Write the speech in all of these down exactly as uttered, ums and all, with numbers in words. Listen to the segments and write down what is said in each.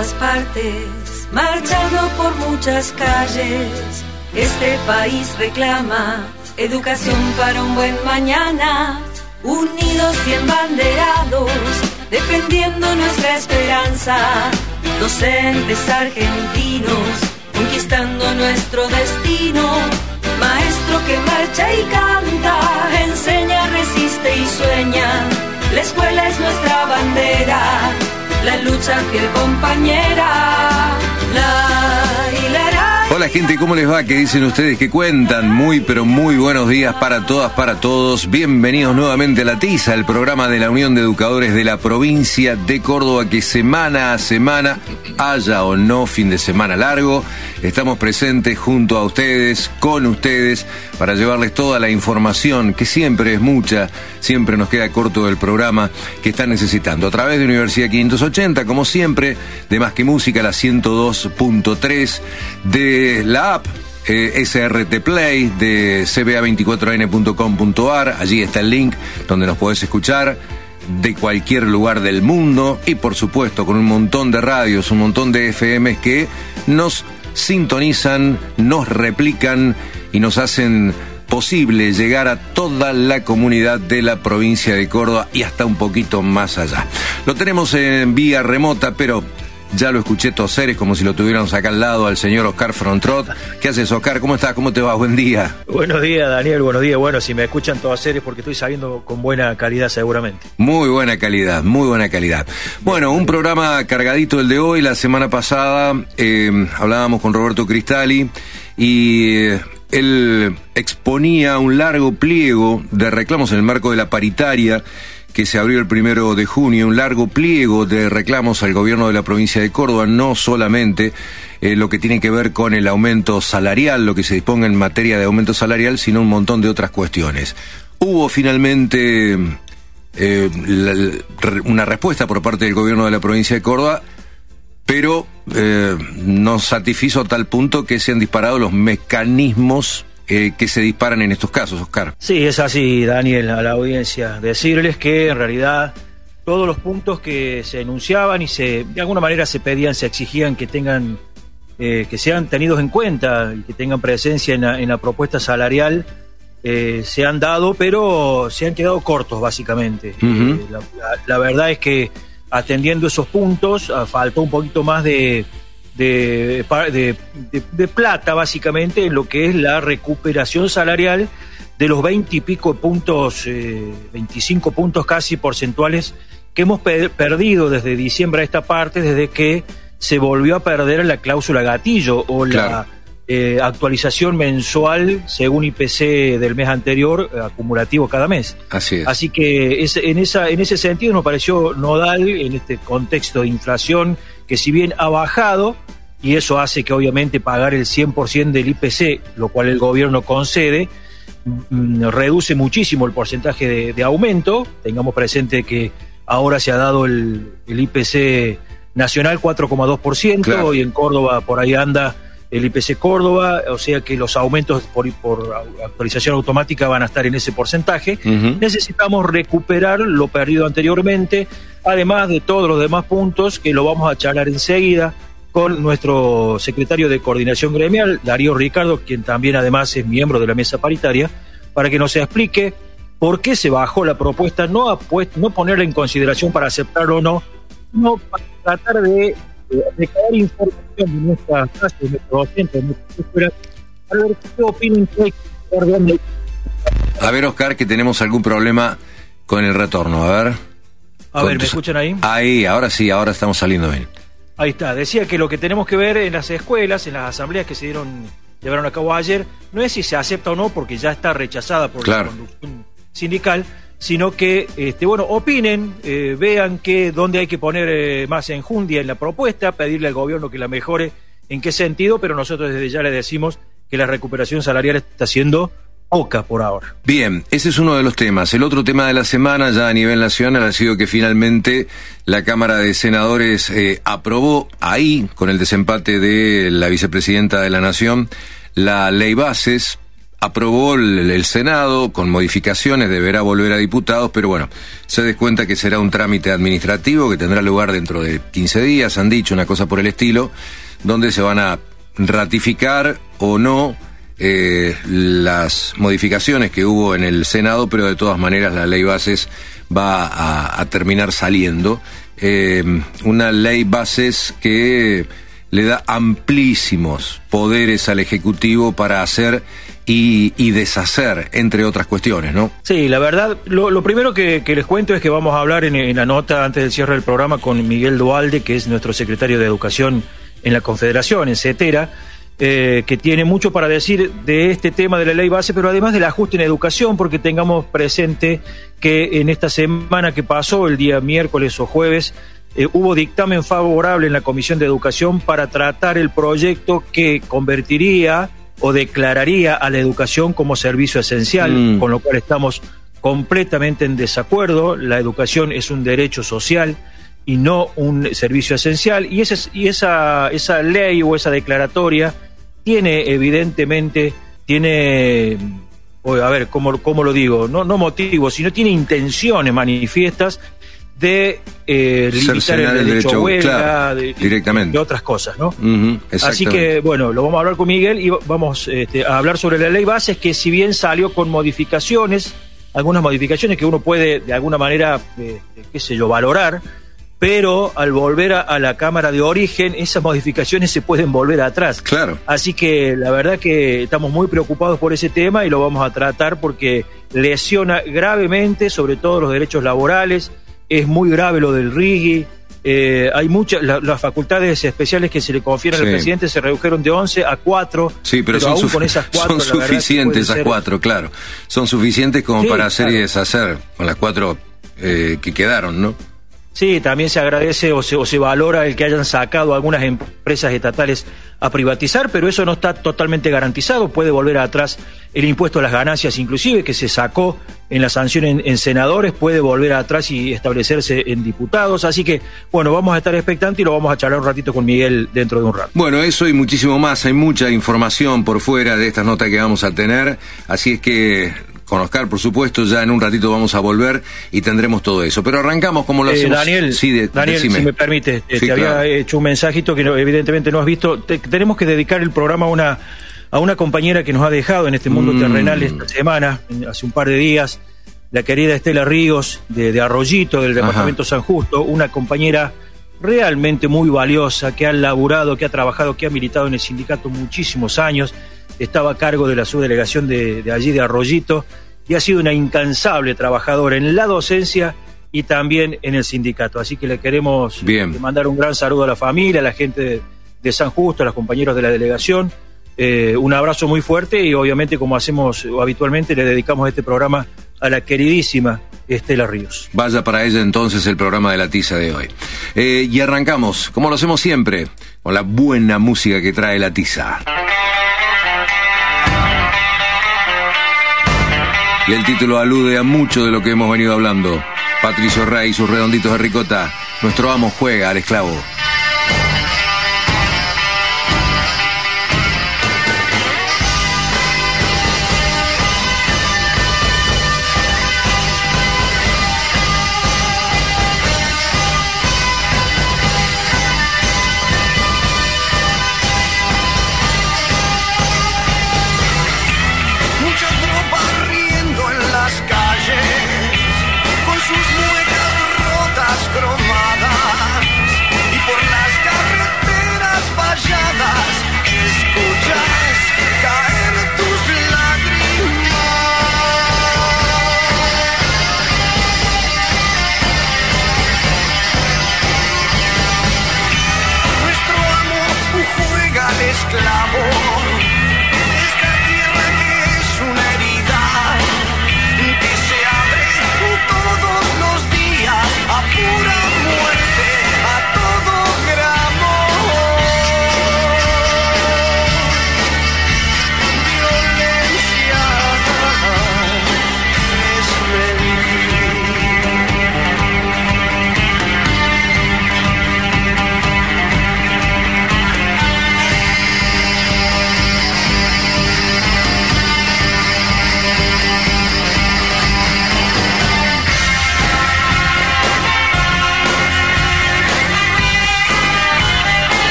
todas partes, marchando por muchas calles. Este país reclama educación para un buen mañana, unidos y embanderados, defendiendo nuestra esperanza. Docentes argentinos, conquistando nuestro destino. Maestro que marcha y canta, enseña, resiste y sueña. La escuela es nuestra bandera, la lucha fiel compañera. La, y la, la. Hola gente, ¿cómo les va? ¿Qué dicen ustedes? ¿Qué cuentan? Muy pero muy buenos días para todas, para todos. Bienvenidos nuevamente a La Tiza, el programa de la Unión de Educadores de la provincia de Córdoba, que semana a semana, haya o no fin de semana largo, estamos presentes junto a ustedes, con ustedes, para llevarles toda la información, que siempre es mucha, siempre nos queda corto el programa que están necesitando. A través de Universidad quinientos ochenta, como siempre, de Más que Música, la ciento dos punto tres, de la app eh, S R T Play, de c b a veinticuatro n punto com punto a r. Allí está el link donde nos podés escuchar de cualquier lugar del mundo, y por supuesto con un montón de radios, un montón de F Ms que nos sintonizan, nos replican y nos hacen posible llegar a toda la comunidad de la provincia de Córdoba y hasta un poquito más allá. Lo tenemos en vía remota, pero ya lo escuché toser, es como si lo tuviéramos acá al lado al señor Oscar Frontrot. ¿Qué haces, Oscar? ¿Cómo estás? ¿Cómo te va? Buen día. Buenos días, Daniel. Buenos días. Bueno, si me escuchan toser es porque estoy saliendo con buena calidad seguramente. Muy buena calidad, muy buena calidad. Bueno, un programa cargadito el de hoy. La semana pasada eh, hablábamos con Roberto Cristali y eh, él exponía un largo pliego de reclamos en el marco de la paritaria que se abrió el primero de junio, un largo pliego de reclamos al gobierno de la provincia de Córdoba, no solamente eh, lo que tiene que ver con el aumento salarial, lo que se disponga en materia de aumento salarial, sino un montón de otras cuestiones. Hubo finalmente eh, la, la, una respuesta por parte del gobierno de la provincia de Córdoba, pero eh, nos satisfizo a tal punto que se han disparado los mecanismos Eh, que se disparan en estos casos, Oscar. Sí, es así, Daniel, a la audiencia. Decirles que en realidad todos los puntos que se enunciaban y se de alguna manera se pedían, se exigían que tengan, eh, que sean tenidos en cuenta y que tengan presencia en la, en la propuesta salarial, eh, se han dado, pero se han quedado cortos, básicamente. Uh-huh. eh, la, la, la verdad es que atendiendo esos puntos, faltó un poquito más de De, de, de, de plata, básicamente, en lo que es la recuperación salarial de los veinte y pico puntos, eh, veinticinco puntos casi porcentuales que hemos pe- perdido desde diciembre a esta parte, desde que se volvió a perder la cláusula gatillo o claro. la eh, actualización mensual según I P C del mes anterior, eh, acumulativo cada mes. Así es. Así que es, en, esa, en ese sentido nos pareció nodal en este contexto de inflación, que si bien ha bajado, y eso hace que obviamente pagar el cien por ciento del I P C, lo cual el gobierno concede, mm, reduce muchísimo el porcentaje de, de aumento. Tengamos presente que ahora se ha dado el, el I P C nacional cuatro coma dos por ciento, claro. Y en Córdoba por ahí anda el I P C Córdoba, o sea que los aumentos por, por actualización automática van a estar en ese porcentaje. Uh-huh. Necesitamos recuperar lo perdido anteriormente, además de todos los demás puntos que lo vamos a charlar enseguida con nuestro secretario de Coordinación Gremial, Darío Ricardo, quien también además es miembro de la mesa paritaria, para que nos explique por qué se bajó la propuesta, no, apuest- no ponerla en consideración para aceptarlo o no, sino para tratar de recabar información de nuestra clase, de nuestros docentes, de nuestras escuelas, para ver qué opinan que hay que estar dando. A ver, Oscar, que tenemos algún problema con el retorno, a ver. A ver, ¿me escuchan ahí? Ahí, ahora sí, ahora estamos saliendo bien. Ahí está, decía que lo que tenemos que ver en las escuelas, en las asambleas que se dieron, llevaron a cabo ayer, no es si se acepta o no, porque ya está rechazada por claro. la conducción sindical, sino que, este, bueno, opinen, eh, vean que dónde hay que poner eh, más enjundia en la propuesta, pedirle al gobierno que la mejore, en qué sentido, pero nosotros desde ya le decimos que la recuperación salarial está siendo poca por ahora. Bien, ese es uno de los temas. El otro tema de la semana, ya a nivel nacional, ha sido que finalmente la Cámara de Senadores eh, aprobó ahí, con el desempate de la vicepresidenta de la Nación, la ley bases aprobó el, el Senado con modificaciones, deberá volver a diputados, pero bueno, se descuenta que será un trámite administrativo que tendrá lugar dentro de quince días, han dicho, una cosa por el estilo, donde se van a ratificar o no eh, las modificaciones que hubo en el Senado, pero de todas maneras la ley bases va a, a terminar saliendo. Eh, una ley bases que le da amplísimos poderes al Ejecutivo para hacer y, y deshacer, entre otras cuestiones, ¿no? Sí, la verdad, lo, lo primero que, que les cuento es que vamos a hablar en, en la nota antes del cierre del programa con Miguel Duhalde, que es nuestro secretario de Educación en la Confederación, en CETERA, eh, que tiene mucho para decir de este tema de la ley base, pero además del ajuste en educación, porque tengamos presente que en esta semana que pasó, el día miércoles o jueves, Eh, hubo dictamen favorable en la Comisión de Educación para tratar el proyecto que convertiría o declararía a la educación como servicio esencial, mm. con lo cual estamos completamente en desacuerdo. La educación es un derecho social y no un servicio esencial, y, ese, y esa, esa ley o esa declaratoria tiene evidentemente, tiene, a ver, ¿cómo, cómo lo digo? No, no motivos, sino tiene intenciones manifiestas de eh, limitar el derecho, el derecho a huelga, claro, de, directamente. de otras cosas, ¿no? Uh-huh, así que, bueno, lo vamos a hablar con Miguel y vamos este, a hablar sobre la ley bases, que si bien salió con modificaciones, algunas modificaciones que uno puede de alguna manera, eh, qué sé yo, valorar, pero al volver a, a la Cámara de Origen, esas modificaciones se pueden volver atrás. Claro. Así que la verdad que estamos muy preocupados por ese tema y lo vamos a tratar porque lesiona gravemente, sobre todo los derechos laborales. Es muy grave lo del R I G I, eh, hay muchas, la, las facultades especiales que se le confieran sí. al presidente se redujeron de once a cuatro. Sí, pero, pero son, aún su- con esas cuatro, son suficientes esas ser... cuatro, claro. Son suficientes como sí, para hacer claro. y deshacer con las cuatro eh, que quedaron, ¿no? Sí, también se agradece o se, o se valora el que hayan sacado algunas empresas estatales a privatizar, pero eso no está totalmente garantizado. Puede volver atrás el impuesto a las ganancias, inclusive, que se sacó en la sanción en, en senadores, puede volver atrás y establecerse en diputados. Así que, bueno, vamos a estar expectantes y lo vamos a charlar un ratito con Miguel dentro de un rato. Bueno, eso y muchísimo más. Hay mucha información por fuera de estas notas que vamos a tener, así es que con Oscar, por supuesto, ya en un ratito vamos a volver y tendremos todo eso. Pero arrancamos como lo eh, hacemos. Daniel, sí, de, Daniel decime. si me permite, eh, sí, te claro. había hecho un mensajito que no, evidentemente no has visto. Te, tenemos que dedicar el programa a una, a una compañera que nos ha dejado en este mundo mm. terrenal esta semana, hace un par de días, la querida Estela Ríos, de, de Arroyito, del departamento Ajá. San Justo, una compañera realmente muy valiosa, que ha laburado, que ha trabajado, que ha militado en el sindicato muchísimos años, estaba a cargo de la subdelegación de, de allí de Arroyito, y ha sido una incansable trabajadora en la docencia y también en el sindicato. Así que le queremos Bien. mandar un gran saludo a la familia, a la gente de, de San Justo, a los compañeros de la delegación. Eh, un abrazo muy fuerte y obviamente, como hacemos habitualmente, le dedicamos este programa a la queridísima Estela Ríos. Vaya para ella entonces el programa de la tiza de hoy. Eh, y arrancamos, como lo hacemos siempre, con la buena música que trae la tiza. Y el título alude a mucho de lo que hemos venido hablando. Patricio Rey y sus redonditos de ricota. Nuestro amo juega al esclavo. Sus muecas rotas cromadas y por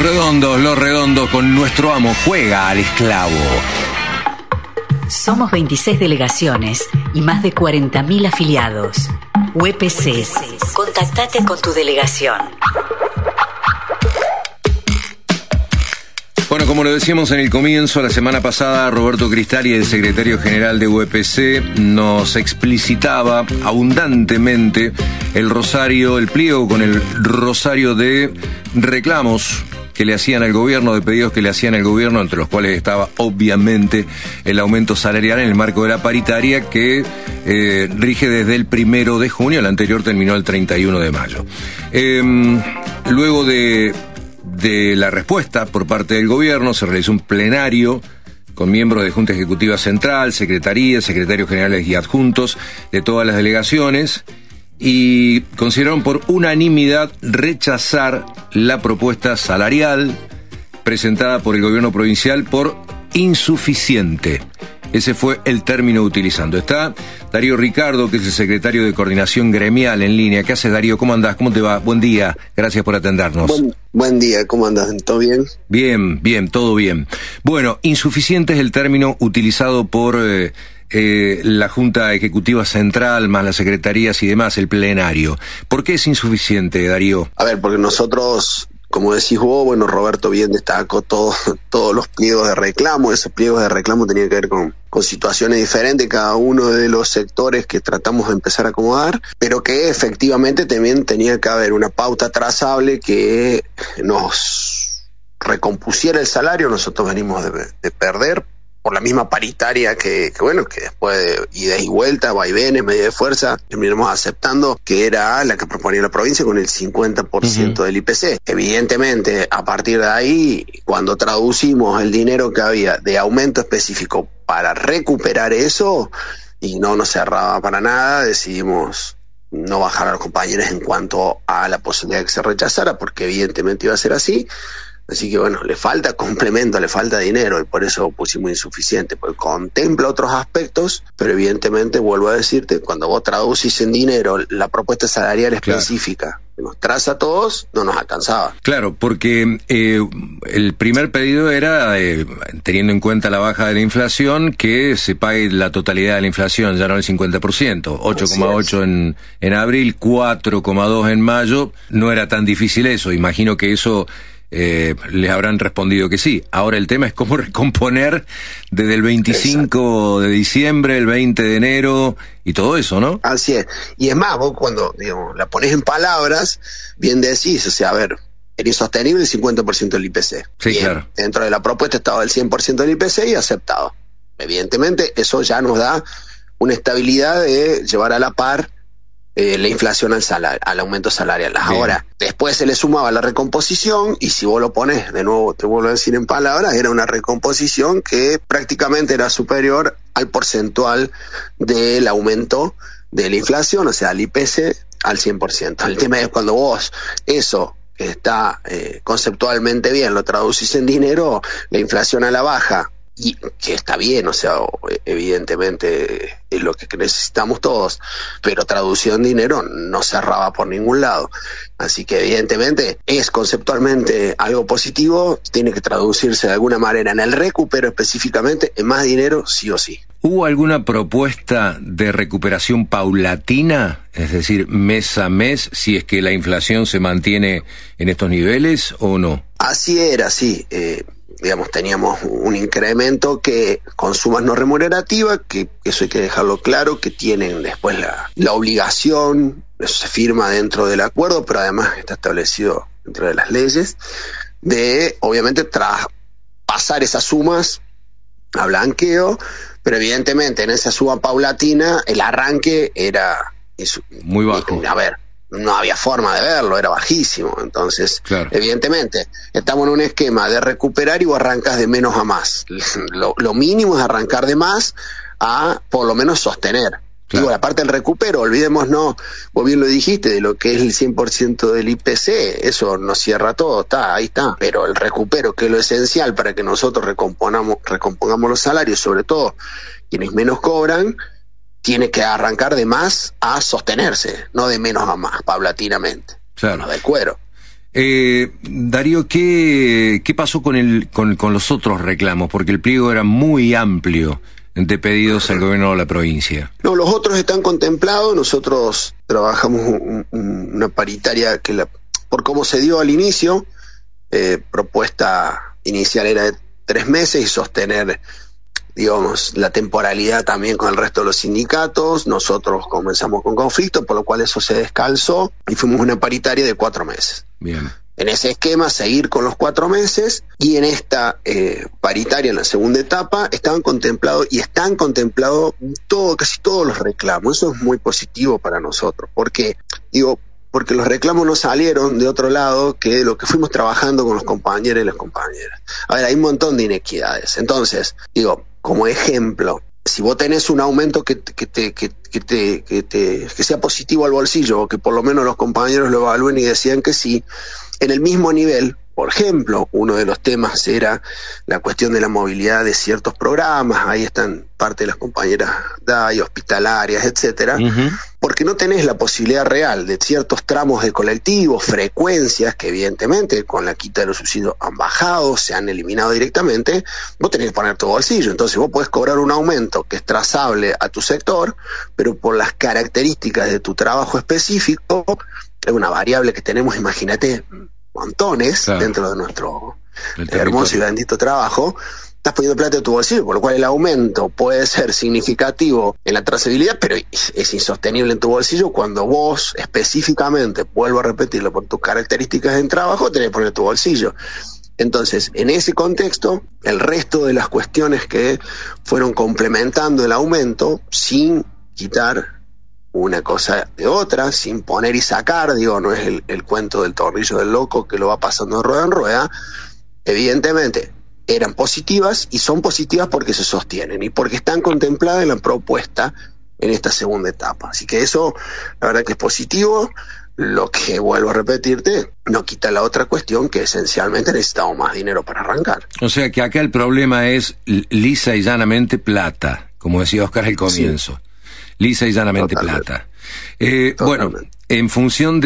redondos, los redondos con nuestro amo juega al esclavo. Somos veintiséis delegaciones y más de cuarenta mil afiliados. U E P C. Contactate con tu delegación. Bueno, como lo decíamos en el comienzo, la semana pasada Roberto Cristali, el secretario general de U E P C, nos explicitaba abundantemente el rosario, el pliego con el rosario de reclamos que le hacían al gobierno, de pedidos que le hacían al gobierno, entre los cuales estaba obviamente el aumento salarial en el marco de la paritaria que eh, rige desde el primero de junio, el anterior terminó el treinta y uno de mayo. Eh, luego de, de la respuesta por parte del gobierno, se realizó un plenario con miembros de Junta Ejecutiva Central, Secretarías, Secretarios Generales y Adjuntos de todas las delegaciones, y consideraron por unanimidad rechazar la propuesta salarial presentada por el gobierno provincial por insuficiente. Ese fue el término utilizando. Está Darío Ricardo, que es el secretario de Coordinación Gremial, en línea. ¿Qué haces, Darío? ¿Cómo andás? ¿Cómo te va? Buen día. Gracias por atendernos. Buen, buen día. ¿Cómo andás? ¿Todo bien? Bien, bien, todo bien. Bueno, insuficiente es el término utilizado por eh, eh, la Junta Ejecutiva Central, más las secretarías y demás, el plenario. ¿Por qué es insuficiente, Darío? A ver, porque nosotros, como decís vos, bueno, Roberto bien destacó todo, todos los pliegos de reclamo. Esos pliegos de reclamo tenían que ver con, con situaciones diferentes, cada uno de los sectores que tratamos de empezar a acomodar, pero que efectivamente también tenía que haber una pauta trazable que nos recompusiera el salario. Nosotros venimos de, de perder por la misma paritaria que, que bueno, que después de ida y vuelta, vaivenes, medida de fuerza, terminamos aceptando que era la que proponía la provincia con el cincuenta por ciento uh-huh. del I P C. Evidentemente, a partir de ahí, cuando traducimos el dinero que había de aumento específico para recuperar eso, y no nos cerraba para nada, decidimos no bajar a los compañeros en cuanto a la posibilidad de que se rechazara, porque evidentemente iba a ser así. Así que bueno, le falta complemento, le falta dinero, y por eso pusimos insuficiente, porque contempla otros aspectos, pero evidentemente, vuelvo a decirte, cuando vos traducís en dinero la propuesta salarial específica, claro, que nos traza a todos, no nos alcanzaba. Claro, porque eh, el primer pedido era, eh, teniendo en cuenta la baja de la inflación, que se pague la totalidad de la inflación, ya no el cincuenta por ciento, ocho coma ocho en, en abril, cuatro coma dos en mayo. No era tan difícil eso, imagino que eso Eh, les habrán respondido que sí. Ahora el tema es cómo recomponer desde el veinticinco Exacto. de diciembre, el veinte de enero y todo eso, ¿no? Así es. Y es más, vos cuando, digamos, la pones en palabras, bien decís, o sea, a ver, era insostenible el cincuenta por ciento del I P C. Sí, bien, claro. Dentro de la propuesta estaba el cien por ciento del I P C y aceptado. Evidentemente, eso ya nos da una estabilidad de llevar a la par Eh, la inflación al salario, al aumento salarial. Bien. Ahora, después se le sumaba la recomposición, y si vos lo pones, de nuevo te vuelvo a decir en palabras, era una recomposición que prácticamente era superior al porcentual del aumento de la inflación, o sea, al I P C al cien por ciento. El tema es cuando vos eso está eh, conceptualmente bien, lo traducís en dinero, la inflación a la baja, y que está bien, o sea, evidentemente es lo que necesitamos todos, pero traducido en dinero no cerraba por ningún lado. Así que evidentemente es conceptualmente algo positivo, tiene que traducirse de alguna manera en el recupero específicamente en más dinero, sí o sí. ¿Hubo alguna propuesta de recuperación paulatina? Es decir, mes a mes, si es que la inflación se mantiene en estos niveles o no? Así era, sí. Eh, digamos, teníamos un incremento que con sumas no remunerativas, que eso hay que dejarlo claro, que tienen después la, la obligación, eso se firma dentro del acuerdo, pero además está establecido dentro de las leyes, de obviamente traspasar esas sumas a blanqueo, pero evidentemente en esa suma paulatina el arranque era muy bajo. A ver, no había forma de verlo, era bajísimo. Entonces, claro, evidentemente, estamos en un esquema de recuperar y vos arrancas de menos a más. Lo, lo mínimo es arrancar de más a por lo menos sostener. Claro. Digo, la parte del recupero, olvidémonos, vos bien lo dijiste, de lo que es el cien por ciento del I P C, eso nos cierra todo, está, ahí está. Pero el recupero, que es lo esencial para que nosotros recomponamos, recompongamos los salarios, sobre todo quienes menos cobran, tiene que arrancar de más a sostenerse, no de menos a más, paulatinamente. Claro. No del cuero. Eh, Darío, ¿qué, qué pasó con, el, con, con los otros reclamos? Porque el pliego era muy amplio de pedidos al gobierno de la provincia. No, los otros están contemplados. Nosotros trabajamos un, un, una paritaria que, la, por cómo se dio al inicio, eh, propuesta inicial era de tres meses y sostener, digamos, la temporalidad también con el resto de los sindicatos. Nosotros comenzamos con conflicto, por lo cual eso se descalzó y fuimos una paritaria de cuatro meses. Bien. En ese esquema, seguir con los cuatro meses, y en esta eh, paritaria, en la segunda etapa, estaban contemplados y están contemplados todo, casi todos los reclamos. Eso es muy positivo para nosotros. ¿Por qué? Digo, porque los reclamos no salieron de otro lado que de lo que fuimos trabajando con los compañeros y las compañeras. A ver, hay un montón de inequidades. Entonces, digo, como ejemplo, si vos tenés un aumento que, que, te, que, que, te, que, te, que sea positivo al bolsillo, o que por lo menos los compañeros lo evalúen y decían que sí, en el mismo nivel, por ejemplo, uno de los temas era la cuestión de la movilidad de ciertos programas. Ahí están parte de las compañeras D A I, hospitalarias, etcétera, uh-huh. Porque no tenés la posibilidad real de ciertos tramos de colectivos, frecuencias que evidentemente con la quita de los subsidios han bajado, se han eliminado directamente. Vos tenés que poner tu bolsillo. Entonces vos podés cobrar un aumento que es trazable a tu sector, pero por las características de tu trabajo específico, es una variable que tenemos, imagínate, montones, claro, dentro de nuestro hermoso y bendito trabajo. Estás poniendo plata de tu bolsillo, por lo cual el aumento puede ser significativo en la trazabilidad, pero es insostenible en tu bolsillo cuando vos específicamente, vuelvo a repetirlo, por tus características en trabajo, tenés que poner tu bolsillo. Entonces, en ese contexto, el resto de las cuestiones que fueron complementando el aumento, sin quitar una cosa de otra, sin poner y sacar, digo, no es el, el cuento del tornillo del loco que lo va pasando de rueda en rueda, evidentemente eran positivas, y son positivas porque se sostienen y porque están contempladas en la propuesta en esta segunda etapa. Así que eso, la verdad que es positivo. Lo que, vuelvo a repetirte, no quita la otra cuestión, que esencialmente necesitamos más dinero para arrancar. O sea que acá el problema es lisa y llanamente plata, como decía Oscar al comienzo. Sí. Lisa y llanamente Totalmente. plata. Eh, bueno, en función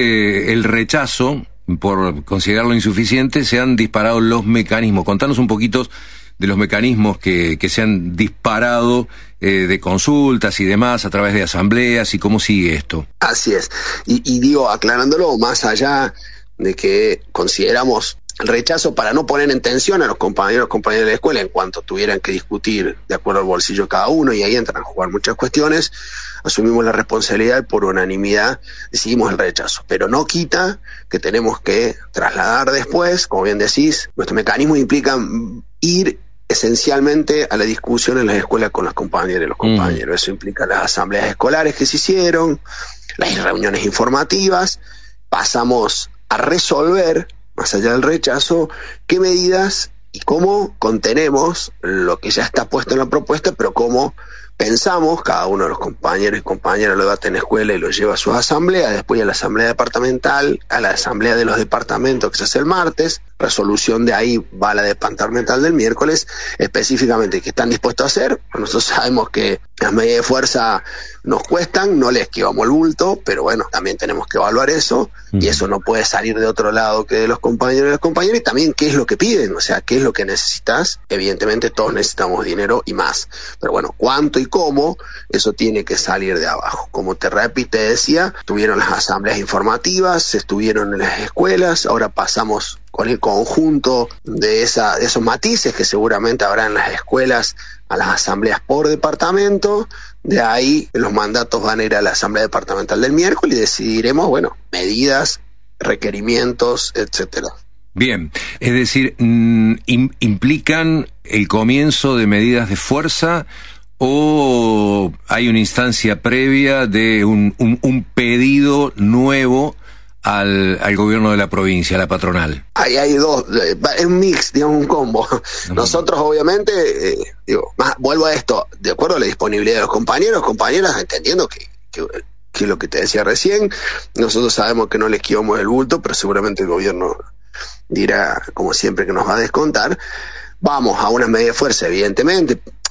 de el rechazo por considerarlo insuficiente, se han disparado los mecanismos. Contanos un poquito de los mecanismos que, que se han disparado, eh, de consultas y demás a través de asambleas, y cómo sigue esto. Así es. Y, y digo, aclarándolo, más allá de que consideramos el rechazo para no poner en tensión a los compañeros y compañeras de la escuela en cuanto tuvieran que discutir de acuerdo al bolsillo cada uno, y ahí entran a jugar muchas cuestiones, asumimos la responsabilidad y por unanimidad decidimos el rechazo. Pero no quita que tenemos que trasladar después, como bien decís, nuestros mecanismos implican ir esencialmente a la discusión en las escuelas con las compañeras y los compañeros. Mm. Eso implica las asambleas escolares que se hicieron, las reuniones informativas. Pasamos a resolver, más allá del rechazo, qué medidas y cómo contenemos lo que ya está puesto en la propuesta, pero cómo pensamos, cada uno de los compañeros y compañeras lo debate en la escuela y lo lleva a sus asambleas, después a la asamblea departamental, a la asamblea de los departamentos que se hace el martes, resolución de ahí va a la departamental del miércoles, específicamente qué están dispuestos a hacer. Nosotros sabemos que las medidas de fuerza nos cuestan, no les esquivamos el bulto, pero bueno, también tenemos que evaluar eso, uh-huh. y eso no puede salir de otro lado que de los compañeros y las compañeras, y también qué es lo que piden, o sea, qué es lo que necesitas. Evidentemente todos necesitamos dinero y más, pero bueno, cuánto y cómo, eso tiene que salir de abajo. Como te repito, te decía, tuvieron las asambleas informativas, estuvieron en las escuelas, ahora pasamos con el conjunto de, esa, de esos matices que seguramente habrá en las escuelas a las asambleas por departamento. De ahí los mandatos van a ir a la asamblea departamental del miércoles y decidiremos, bueno, medidas, requerimientos, etcétera. Bien, es decir, ¿implican el comienzo de medidas de fuerza o hay una instancia previa de un, un, un pedido nuevo al, al gobierno de la provincia, a la patronal? Ahí hay dos, es un mix, digamos, un combo. Uh-huh. Nosotros obviamente, eh, digo, más, vuelvo a esto, de acuerdo a la disponibilidad de los compañeros, compañeras, entendiendo que, que, que lo que te decía recién, nosotros sabemos que no le esquivamos el bulto, pero seguramente el gobierno dirá, como siempre, que nos va a descontar. Vamos a una medida de fuerza, evidentemente.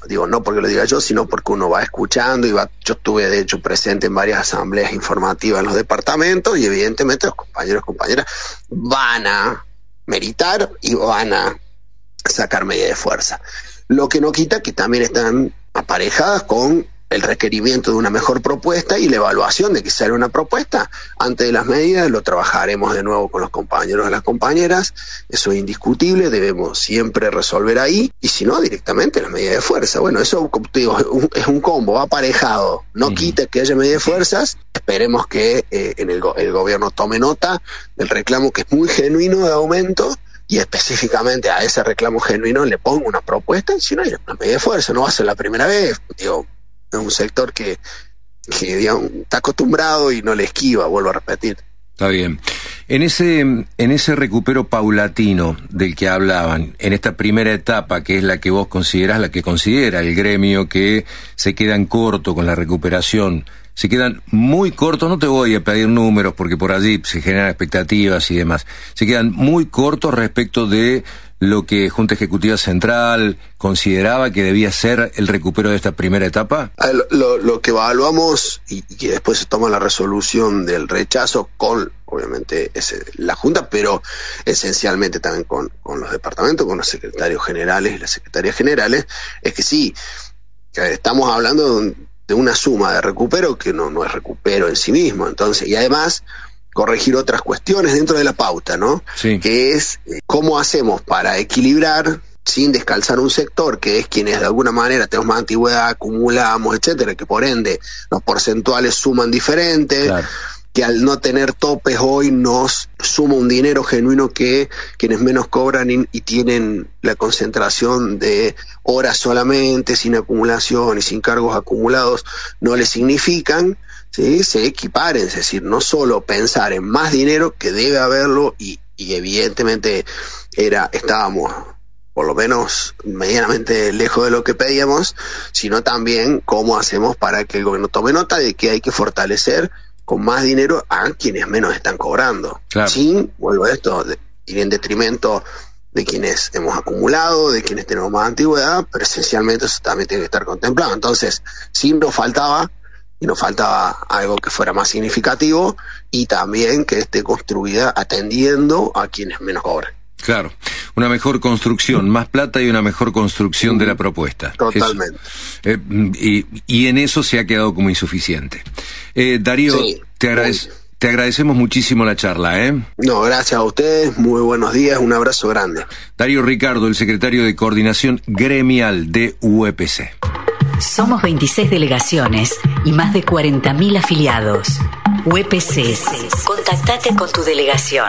digo, no porque lo diga yo, sino porque uno va escuchando y va, yo estuve de hecho presente en varias asambleas informativas en los departamentos y evidentemente los compañeros y compañeras van a meritar y van a sacar medida de fuerza. Lo que no quita que también están aparejadas con el requerimiento de una mejor propuesta y la evaluación de que sale una propuesta. Antes de las medidas lo trabajaremos de nuevo con los compañeros y las compañeras, eso es indiscutible, debemos siempre resolver ahí, y si no, directamente las medidas de fuerza. Bueno, eso digo, es un combo, va aparejado, no uh-huh. quita que haya medidas de fuerzas, esperemos que eh, en el, el gobierno tome nota del reclamo que es muy genuino de aumento, y específicamente a ese reclamo genuino le ponga una propuesta, y si no hay una medida de fuerza, no va a ser la primera vez, digo, es un sector que, que digamos, está acostumbrado y no le esquiva, vuelvo a repetir. Está bien. En ese, en ese recupero paulatino del que hablaban, en esta primera etapa, que es la que vos considerás, la que considera el gremio, que se quedan cortos con la recuperación, se quedan muy cortos, no te voy a pedir números porque por allí se generan expectativas y demás, se quedan muy cortos respecto de lo que Junta Ejecutiva Central consideraba que debía ser el recupero de esta primera etapa? Lo, lo, lo que evaluamos y, y que después se toma la resolución del rechazo con, obviamente, ese, la Junta, pero esencialmente también con, con los departamentos, con los secretarios generales y las secretarias generales, es que sí, que estamos hablando de, un, de una suma de recupero que no, no es recupero en sí mismo, entonces, y además corregir otras cuestiones dentro de la pauta, ¿no? Sí. Que es eh, cómo hacemos para equilibrar sin descalzar un sector, que es quienes de alguna manera tenemos más antigüedad, acumulamos, etcétera, que por ende los porcentuales suman diferente, claro. Que al no tener topes hoy nos suma un dinero genuino que quienes menos cobran y, y tienen la concentración de horas solamente, sin acumulación y sin cargos acumulados, no les significan. Sí, se equiparen, es decir, no solo pensar en más dinero, que debe haberlo, y, y evidentemente era estábamos por lo menos medianamente lejos de lo que pedíamos, sino también cómo hacemos para que el gobierno tome nota de que hay que fortalecer con más dinero a quienes menos están cobrando, claro. Sin, vuelvo a esto, de, ir en detrimento de quienes hemos acumulado, de quienes tenemos más antigüedad, pero esencialmente eso también tiene que estar contemplado. Entonces, sí nos faltaba y nos faltaba algo que fuera más significativo y también que esté construida atendiendo a quienes menos cobran. Claro, una mejor construcción, más plata y una mejor construcción de la propuesta. Totalmente. Eso, eh, y, y en eso se ha quedado como insuficiente. Eh, Darío, sí, te, agradec- te agradecemos muchísimo la charla, ¿eh? No, gracias a ustedes, muy buenos días, un abrazo grande. Darío Ricardo, el secretario de Coordinación Gremial de U E P C. Somos veintiséis delegaciones y más de cuarenta mil afiliados. U E P C. Contactate con tu delegación.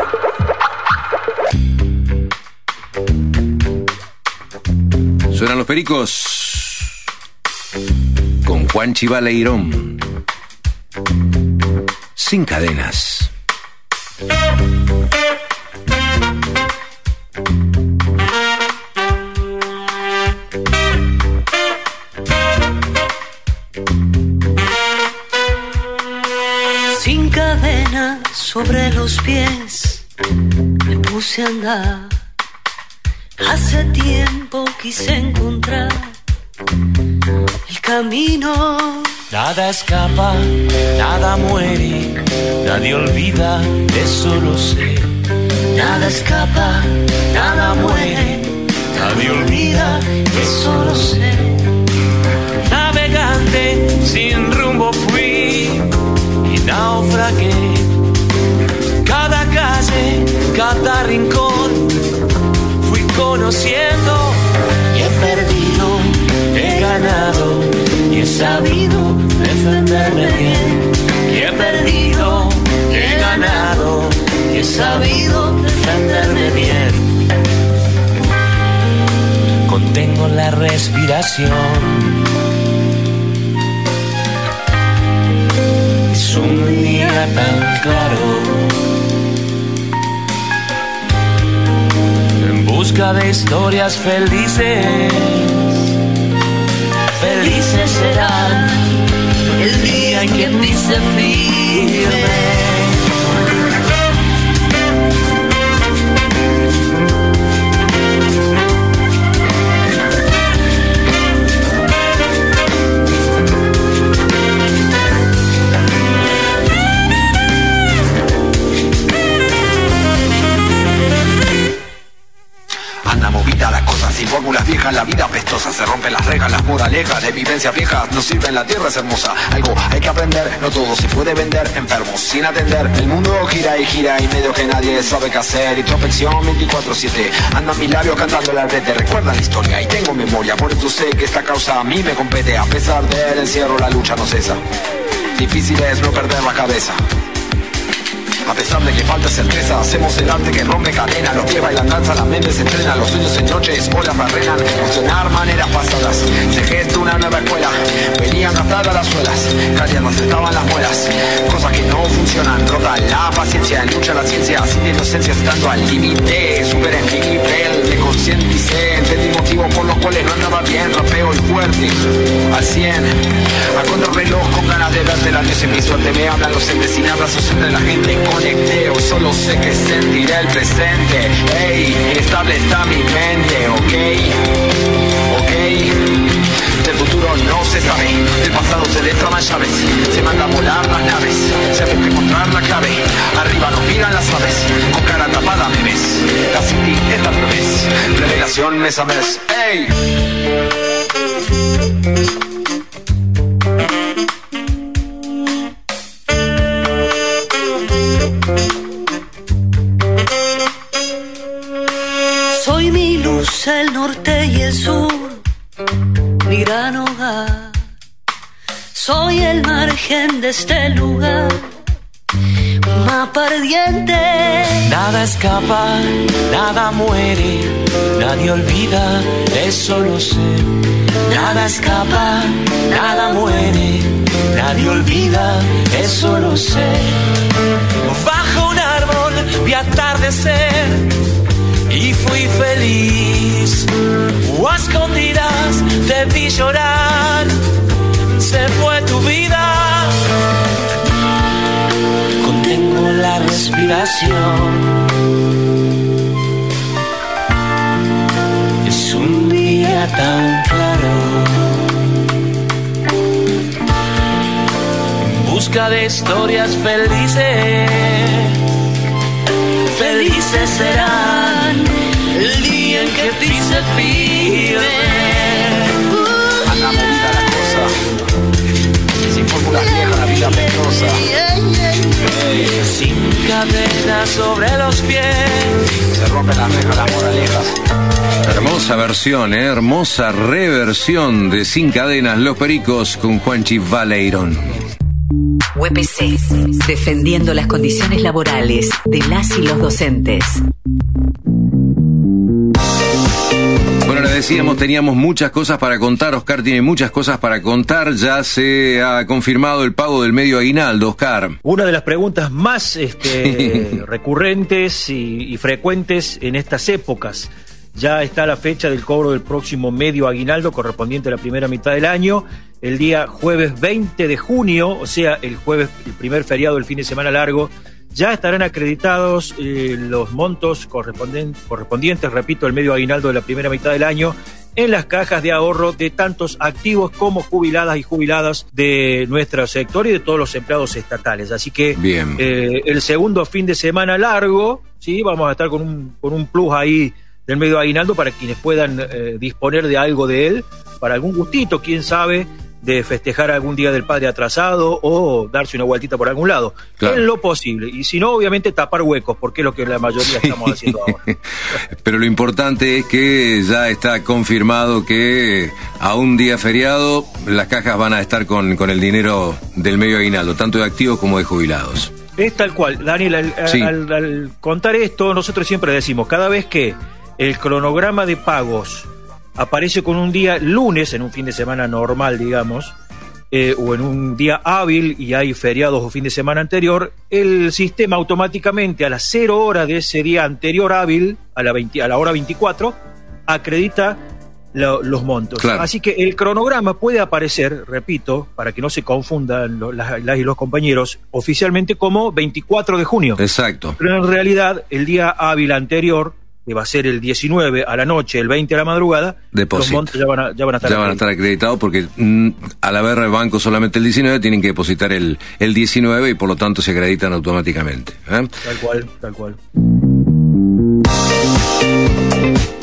Suenan los Pericos con Juan Chivaleirón. Sin cadenas. Sin cadenas sobre los pies me puse a andar. Hace tiempo quise encontrar el camino. Nada escapa, nada muere, nadie olvida, eso lo sé. Nada escapa, nada muere, nadie olvida, eso lo sé. Navegante sin rumbo fui y naufragué. Cada calle, cada rincón fui conociendo y he perdido, he ganado y he sabido defenderme bien. Y he perdido, he ganado y he sabido defenderme bien. Contengo la respiración. Es un día tan claro. Busca de historias felices. Felices serán el día en que pise firme. la vida apestosa, se rompen las rejas, las moralejas de vivencias viejas, no sirven, la tierra es hermosa, algo hay que aprender, no todo se puede vender, enfermos sin atender, el mundo gira y gira y medio que nadie sabe qué hacer, introspección veinticuatro siete, andan mis labios cantando el ardete, recuerdan la historia y tengo memoria, por eso sé que esta causa a mí me compete, a pesar del encierro la lucha no cesa, difícil es no perder la cabeza. A pesar de que falta certeza, hacemos el arte que rompe cadenas. Los pies bailan danza, la mente se entrena. Los sueños en noches, olas barrenan. Emocionar maneras pasadas. Se gesta una nueva escuela. Venían atadas las suelas. Calladas estaban las muelas. Cosas que no funcionan. Rota la paciencia, en lucha la ciencia. Sin inocencia estando al límite. Superen mi nivel, me concienticé. Entendí motivos por los cuales no andaba bien. Rapeo y fuerte, al cien. A contrarreloj con ganas de verte. La luz en mi suerte. Me hablan los entes sin abrazos entre la gente. Conecteo, solo sé que sentiré el presente. Ey, inestable está mi mente, ok, ok. Del futuro no se sabe, del pasado se destraban llaves. Se manda a volar las naves, se busca encontrar la clave. Arriba nos miran las aves, con cara tapada me ves. La City es al revés, revelación mes a mes. Ey. Soy mi luz, el norte y el sur, mi gran hogar. Soy el margen de este lugar, un mapa ardiente. Nada escapa, nada muere, nadie olvida, eso lo sé. Nada escapa, nada muere, nadie olvida, eso lo sé. Bajo un árbol vi atardecer y fui feliz, o a escondidas te vi llorar, se fue tu vida. Contengo la respiración, es un día tan claro, en busca de historias felices. Felices serán el día en que pise firme. A la medida la cosa, sin fórmulas viejas la vida penosa. Sin cadenas sobre los pies, se rompen las rejas, las moralejas. Hermosa versión, ¿eh? Hermosa reversión de Sin Cadenas, Los Pericos con Juanchi Valeirón. U E P C, defendiendo las condiciones laborales de las y los docentes. Bueno, le decíamos, teníamos muchas cosas para contar. Oscar tiene muchas cosas para contar. Ya se ha confirmado el pago del medio aguinaldo, Oscar. Una de las preguntas más este, recurrentes y, y frecuentes en estas épocas. Ya está la fecha del cobro del próximo medio aguinaldo correspondiente a la primera mitad del año, el día jueves veinte de junio, o sea, el jueves, el primer feriado del fin de semana largo. Ya estarán acreditados eh, los montos correspondientes, correspondientes, repito, el medio aguinaldo de la primera mitad del año en las cajas de ahorro de tantos activos como jubiladas y jubiladas de nuestro sector y de todos los empleados estatales. Así que Bien. Eh, el segundo fin de semana largo, sí, vamos a estar con un, con un plus ahí del medio aguinaldo para quienes puedan eh, disponer de algo de él, para algún gustito, quién sabe, de festejar algún día del padre atrasado o darse una vueltita por algún lado, claro, en lo posible. Y si no, obviamente tapar huecos, porque es lo que la mayoría estamos haciendo ahora. Pero lo importante es que ya está confirmado que a un día feriado las cajas van a estar con, con el dinero del medio aguinaldo, tanto de activos como de jubilados. Es tal cual, Daniel, al, sí. al, al contar esto, nosotros siempre decimos, cada vez que el cronograma de pagos aparece con un día lunes, en un fin de semana normal, digamos, eh, o en un día hábil y hay feriados o fin de semana anterior, el sistema automáticamente a las cero horas de ese día anterior hábil, a la, veinte, a la hora veinticuatro, acredita lo, los montos. Claro. Así que el cronograma puede aparecer, repito, para que no se confundan los, las, las y los compañeros, oficialmente como veinticuatro de junio. Exacto. Pero en realidad, el día hábil anterior, que va a ser el diecinueve a la noche, el veinte a la madrugada, Deposit. los montos ya van a, ya van a estar ya van a estar acreditados porque mm, al haber el banco solamente el diecinueve tienen que depositar el, el diecinueve y por lo tanto se acreditan automáticamente, ¿eh? Tal cual, tal cual.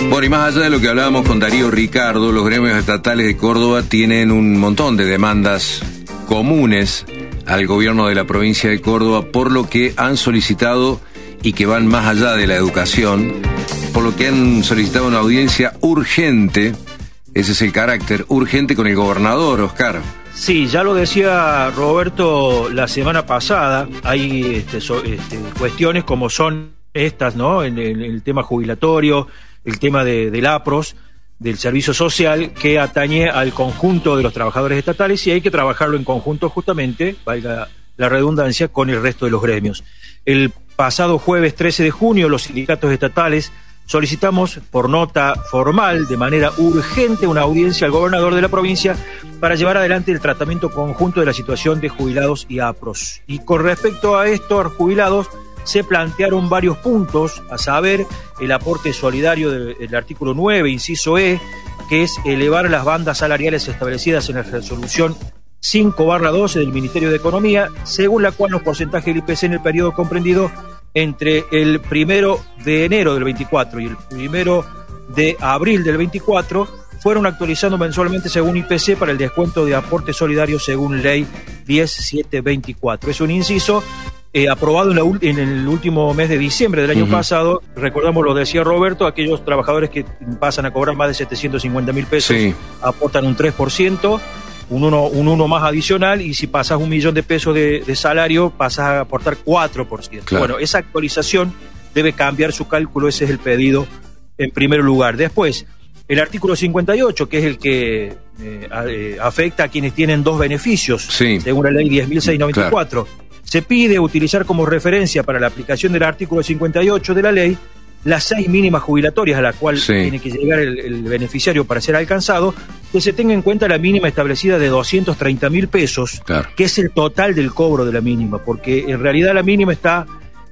Bueno, y más allá de lo que hablábamos con Darío Ricardo, los gremios estatales de Córdoba tienen un montón de demandas comunes al gobierno de la provincia de Córdoba, por lo que han solicitado, y que van más allá de la educación, por lo que han solicitado una audiencia urgente, ese es el carácter, urgente con el gobernador, Oscar. Sí, ya lo decía Roberto la semana pasada, hay este, so, este, cuestiones como son estas, ¿no? En el, el tema jubilatorio, el tema de, del APROS, del servicio social, que atañe al conjunto de los trabajadores estatales, y hay que trabajarlo en conjunto justamente, valga la redundancia, con el resto de los gremios. El pasado jueves trece de junio, los sindicatos estatales solicitamos por nota formal, de manera urgente, una audiencia al gobernador de la provincia para llevar adelante el tratamiento conjunto de la situación de jubilados y APROS. Y con respecto a estos jubilados, se plantearon varios puntos, a saber, el aporte solidario del artículo nueve, inciso E, que es elevar las bandas salariales establecidas en la resolución cinco barra doce del Ministerio de Economía, según la cual los porcentajes del I P C en el periodo comprendido entre el primero de enero del veinticuatro y el primero de abril del veinticuatro fueron actualizando mensualmente según I P C para el descuento de aporte solidario según ley diez mil setecientos veinticuatro. Es un inciso eh, aprobado en, la, en el último mes de diciembre del año uh-huh. pasado. Recordamos, lo decía Roberto, aquellos trabajadores que pasan a cobrar más de setecientos cincuenta mil pesos sí. aportan un tres por ciento. Un uno, un uno más adicional, y si pasas un millón de pesos de, de salario, pasas a aportar cuatro por ciento. Claro. Bueno, esa actualización debe cambiar su cálculo, ese es el pedido en primer lugar. Después, el artículo cincuenta y ocho, que es el que eh, eh, afecta a quienes tienen dos beneficios, sí. según la ley diez mil seiscientos noventa y cuatro. Claro. Se pide utilizar como referencia para la aplicación del artículo cincuenta y ocho de la ley las seis mínimas jubilatorias a las cuales sí. tiene que llegar el, el beneficiario para ser alcanzado, que se tenga en cuenta la mínima establecida de doscientos treinta mil pesos, claro. que es el total del cobro de la mínima, porque en realidad la mínima está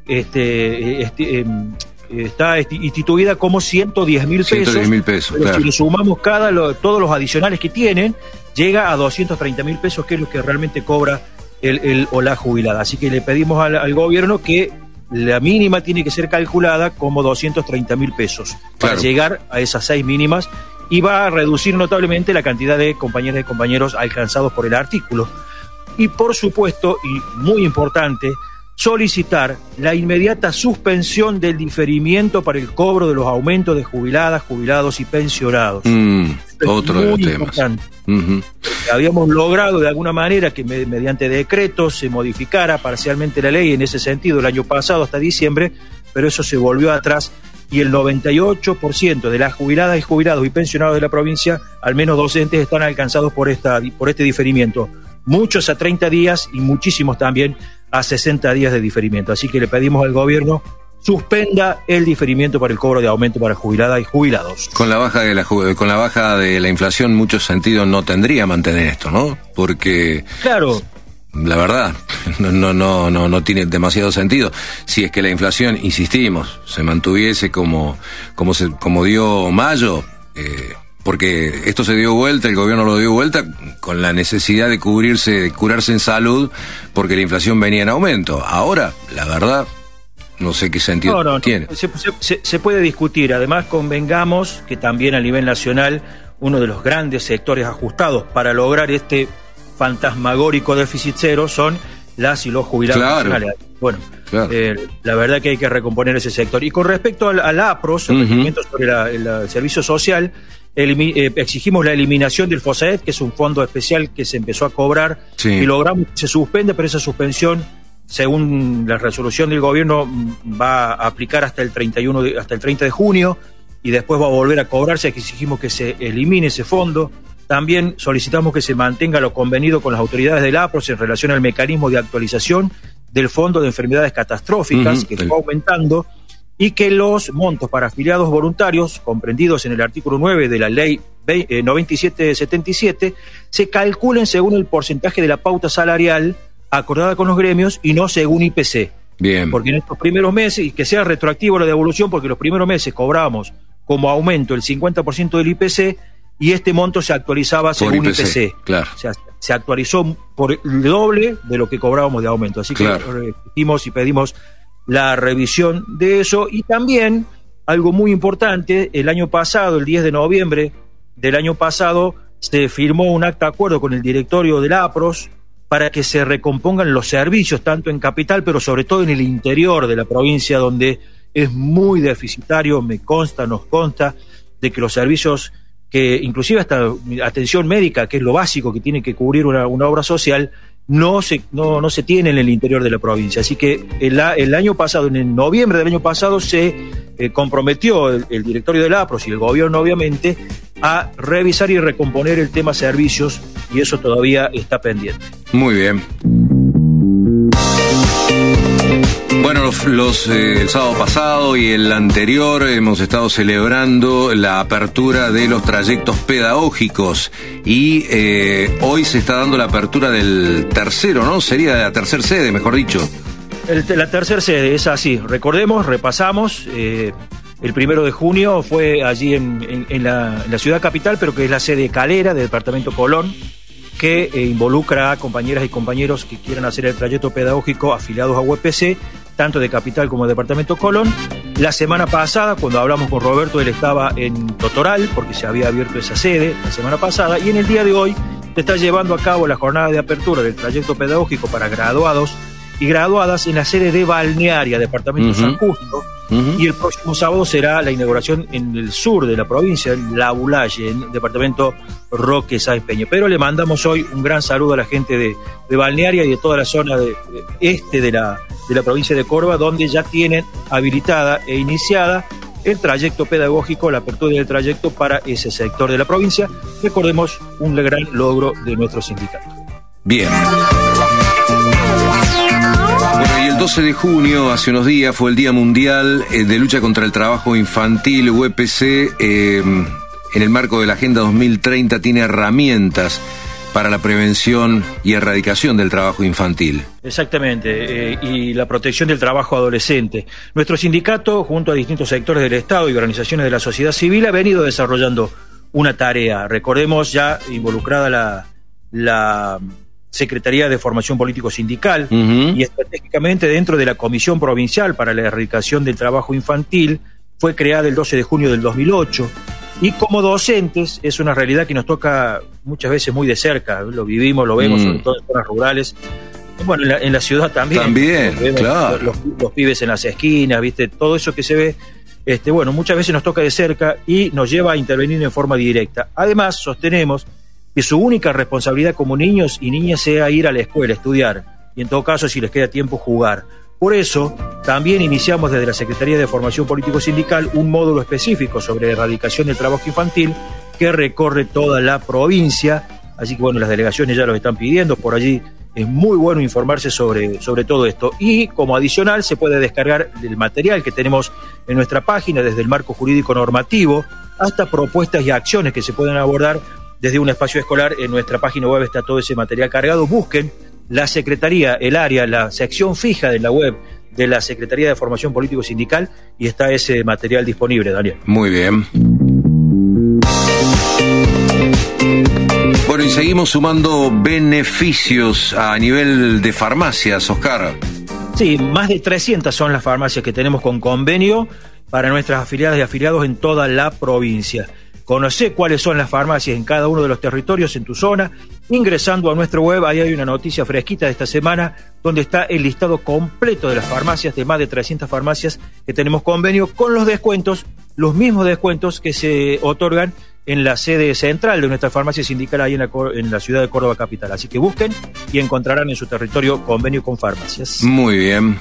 este, este, eh, está instituida como ciento diez mil pesos, ciento diez mil pesos, pero claro. si le sumamos cada lo, todos los adicionales que tienen, llega a doscientos treinta mil pesos, que es lo que realmente cobra el, el o la jubilada. Así que le pedimos al, al gobierno que la mínima tiene que ser calculada como doscientos treinta mil pesos para claro. llegar a esas seis mínimas, y va a reducir notablemente la cantidad de compañeras y compañeros alcanzados por el artículo. Y por supuesto, y muy importante, solicitar la inmediata suspensión del diferimiento para el cobro de los aumentos de jubiladas, jubilados y pensionados. Mm, otro de los temas. Uh-huh. Habíamos logrado de alguna manera que me, mediante decretos se modificara parcialmente la ley en ese sentido el año pasado hasta diciembre, pero eso se volvió atrás, y el noventa y ocho por ciento de las jubiladas y jubilados y pensionados de la provincia, al menos docentes, están alcanzados por, esta, por este diferimiento. Muchos a treinta días y muchísimos también a sesenta días de diferimiento. Así que le pedimos al gobierno suspenda el diferimiento para el cobro de aumento para jubiladas y jubilados. Con la baja de la con la baja de la inflación, mucho sentido no tendría mantener esto, ¿no? Porque claro, la verdad no no no no no tiene demasiado sentido. Si es que la inflación, insistimos, se mantuviese como como se como dio mayo, eh, porque esto se dio vuelta, el gobierno lo dio vuelta con la necesidad de cubrirse, de curarse en salud, porque la inflación venía en aumento. Ahora, la verdad, no sé qué sentido no, no, tiene. No. Se, se, se puede discutir. Además, convengamos que también a nivel nacional, uno de los grandes sectores ajustados para lograr este fantasmagórico déficit cero son las y los jubilados claro. nacionales. Bueno, claro. eh, la verdad que hay que recomponer ese sector. Y con respecto al, al APROS, el uh-huh. requerimiento sobre la, el, el servicio social, elimi, eh, exigimos la eliminación del FOSAED, que es un fondo especial que se empezó a cobrar, sí. y logramos que se suspende, pero esa suspensión, según la resolución del gobierno, va a aplicar hasta el treinta y uno de, hasta el treinta de junio, y después va a volver a cobrarse. Que exigimos que se elimine ese fondo. También solicitamos que se mantenga lo convenido con las autoridades del APROS en relación al mecanismo de actualización del Fondo de Enfermedades Catastróficas, uh-huh. que está aumentando, y que los montos para afiliados voluntarios, comprendidos en el artículo nueve de la ley noventa y siete setenta y siete, se calculen según el porcentaje de la pauta salarial acordada con los gremios y no según I P C. Bien. Porque en estos primeros meses, y que sea retroactivo la devolución, porque los primeros meses cobramos como aumento el cincuenta por ciento del I P C, y este monto se actualizaba según I P C. I P C. Claro. O sea, se actualizó por el doble de lo que cobrábamos de aumento. Así claro. que pedimos y pedimos la revisión de eso, y también algo muy importante. El año pasado, el diez de noviembre del año pasado, se firmó un acta de acuerdo con el directorio del APROS para que se recompongan los servicios, tanto en capital, pero sobre todo en el interior de la provincia, donde es muy deficitario. Me consta, nos consta, de que los servicios, que inclusive hasta atención médica, que es lo básico que tiene que cubrir una, una obra social, no se, no, no se tiene en el interior de la provincia. Así que el, el año pasado, en el noviembre del año pasado, se eh, comprometió el, el directorio del APROS y el gobierno, obviamente, a revisar y recomponer el tema servicios, y eso todavía está pendiente. Muy bien. Bueno, los, los eh, el sábado pasado y el anterior hemos estado celebrando la apertura de los trayectos pedagógicos y eh, hoy se está dando la apertura del tercero, ¿no? Sería la tercera sede, mejor dicho. El, la tercera sede es así. Recordemos, repasamos, eh, el primero de junio fue allí en, en, en, la, en la ciudad capital, pero que es la sede Calera del departamento Colón, que eh, involucra a compañeras y compañeros que quieran hacer el trayecto pedagógico afiliados a U E P C, tanto de Capital como de Departamento Colón. La semana pasada, cuando hablamos con Roberto, él estaba en Totoral, porque se había abierto esa sede la semana pasada, y en el día de hoy se está llevando a cabo la jornada de apertura del trayecto pedagógico para graduados y graduadas en la sede de Balnearia, Departamento uh-huh. San Justo, uh-huh. y el próximo sábado será la inauguración en el sur de la provincia, en La Bulaye, en el Departamento Roque Sáenz Peña. Pero le mandamos hoy un gran saludo a la gente de, de Balnearia y de toda la zona de, de este de la, de la provincia de Córdoba, donde ya tienen habilitada e iniciada el trayecto pedagógico, la apertura del trayecto para ese sector de la provincia. Recordemos, un gran logro de nuestro sindicato. Bien. Bueno, y el doce de junio, hace unos días, fue el Día Mundial eh, de Lucha contra el Trabajo Infantil. U E P C, eh, en el marco de la Agenda dos mil treinta, tiene herramientas para la prevención y erradicación del trabajo infantil. Exactamente, eh, y la protección del trabajo adolescente. Nuestro sindicato, junto a distintos sectores del Estado y organizaciones de la sociedad civil, ha venido desarrollando una tarea. Recordemos, ya involucrada la... la Secretaría de Formación Político Sindical, uh-huh. y estratégicamente dentro de la Comisión Provincial para la Erradicación del Trabajo Infantil, fue creada el doce de junio del dos mil ocho, y como docentes es una realidad que nos toca muchas veces muy de cerca, lo vivimos, lo vemos, mm. sobre todo en zonas rurales, bueno, en la, en la ciudad también. También, vemos, claro. Los, los pibes en las esquinas, ¿viste? Todo eso que se ve, este, bueno, muchas veces nos toca de cerca y nos lleva a intervenir en forma directa. Además, sostenemos que su única responsabilidad como niños y niñas sea ir a la escuela, estudiar, y en todo caso, si les queda tiempo, jugar. Por eso, también iniciamos desde la Secretaría de Formación Político Sindical un módulo específico sobre erradicación del trabajo infantil que recorre toda la provincia, así que bueno, las delegaciones ya lo están pidiendo, por allí es muy bueno informarse sobre, sobre todo esto. Y como adicional se puede descargar el material que tenemos en nuestra página, desde el marco jurídico normativo hasta propuestas y acciones que se pueden abordar desde un espacio escolar. En nuestra página web está todo ese material cargado. Busquen la Secretaría, el área, la sección fija de la web de la Secretaría de Formación Político Sindical y está ese material disponible, Daniel. Muy bien. Bueno, y seguimos sumando beneficios a nivel de farmacias, Oscar. Sí, más de trescientas son las farmacias que tenemos con convenio para nuestras afiliadas y afiliados en toda la provincia. Conocé cuáles son las farmacias en cada uno de los territorios en tu zona, ingresando a nuestro web. Ahí hay una noticia fresquita de esta semana, donde está el listado completo de las farmacias, de más de trescientas farmacias que tenemos convenio, con los descuentos, los mismos descuentos que se otorgan en la sede central de nuestra farmacia sindical ahí en la, en la ciudad de Córdoba capital. Así que busquen y encontrarán en su territorio convenio con farmacias. Muy bien.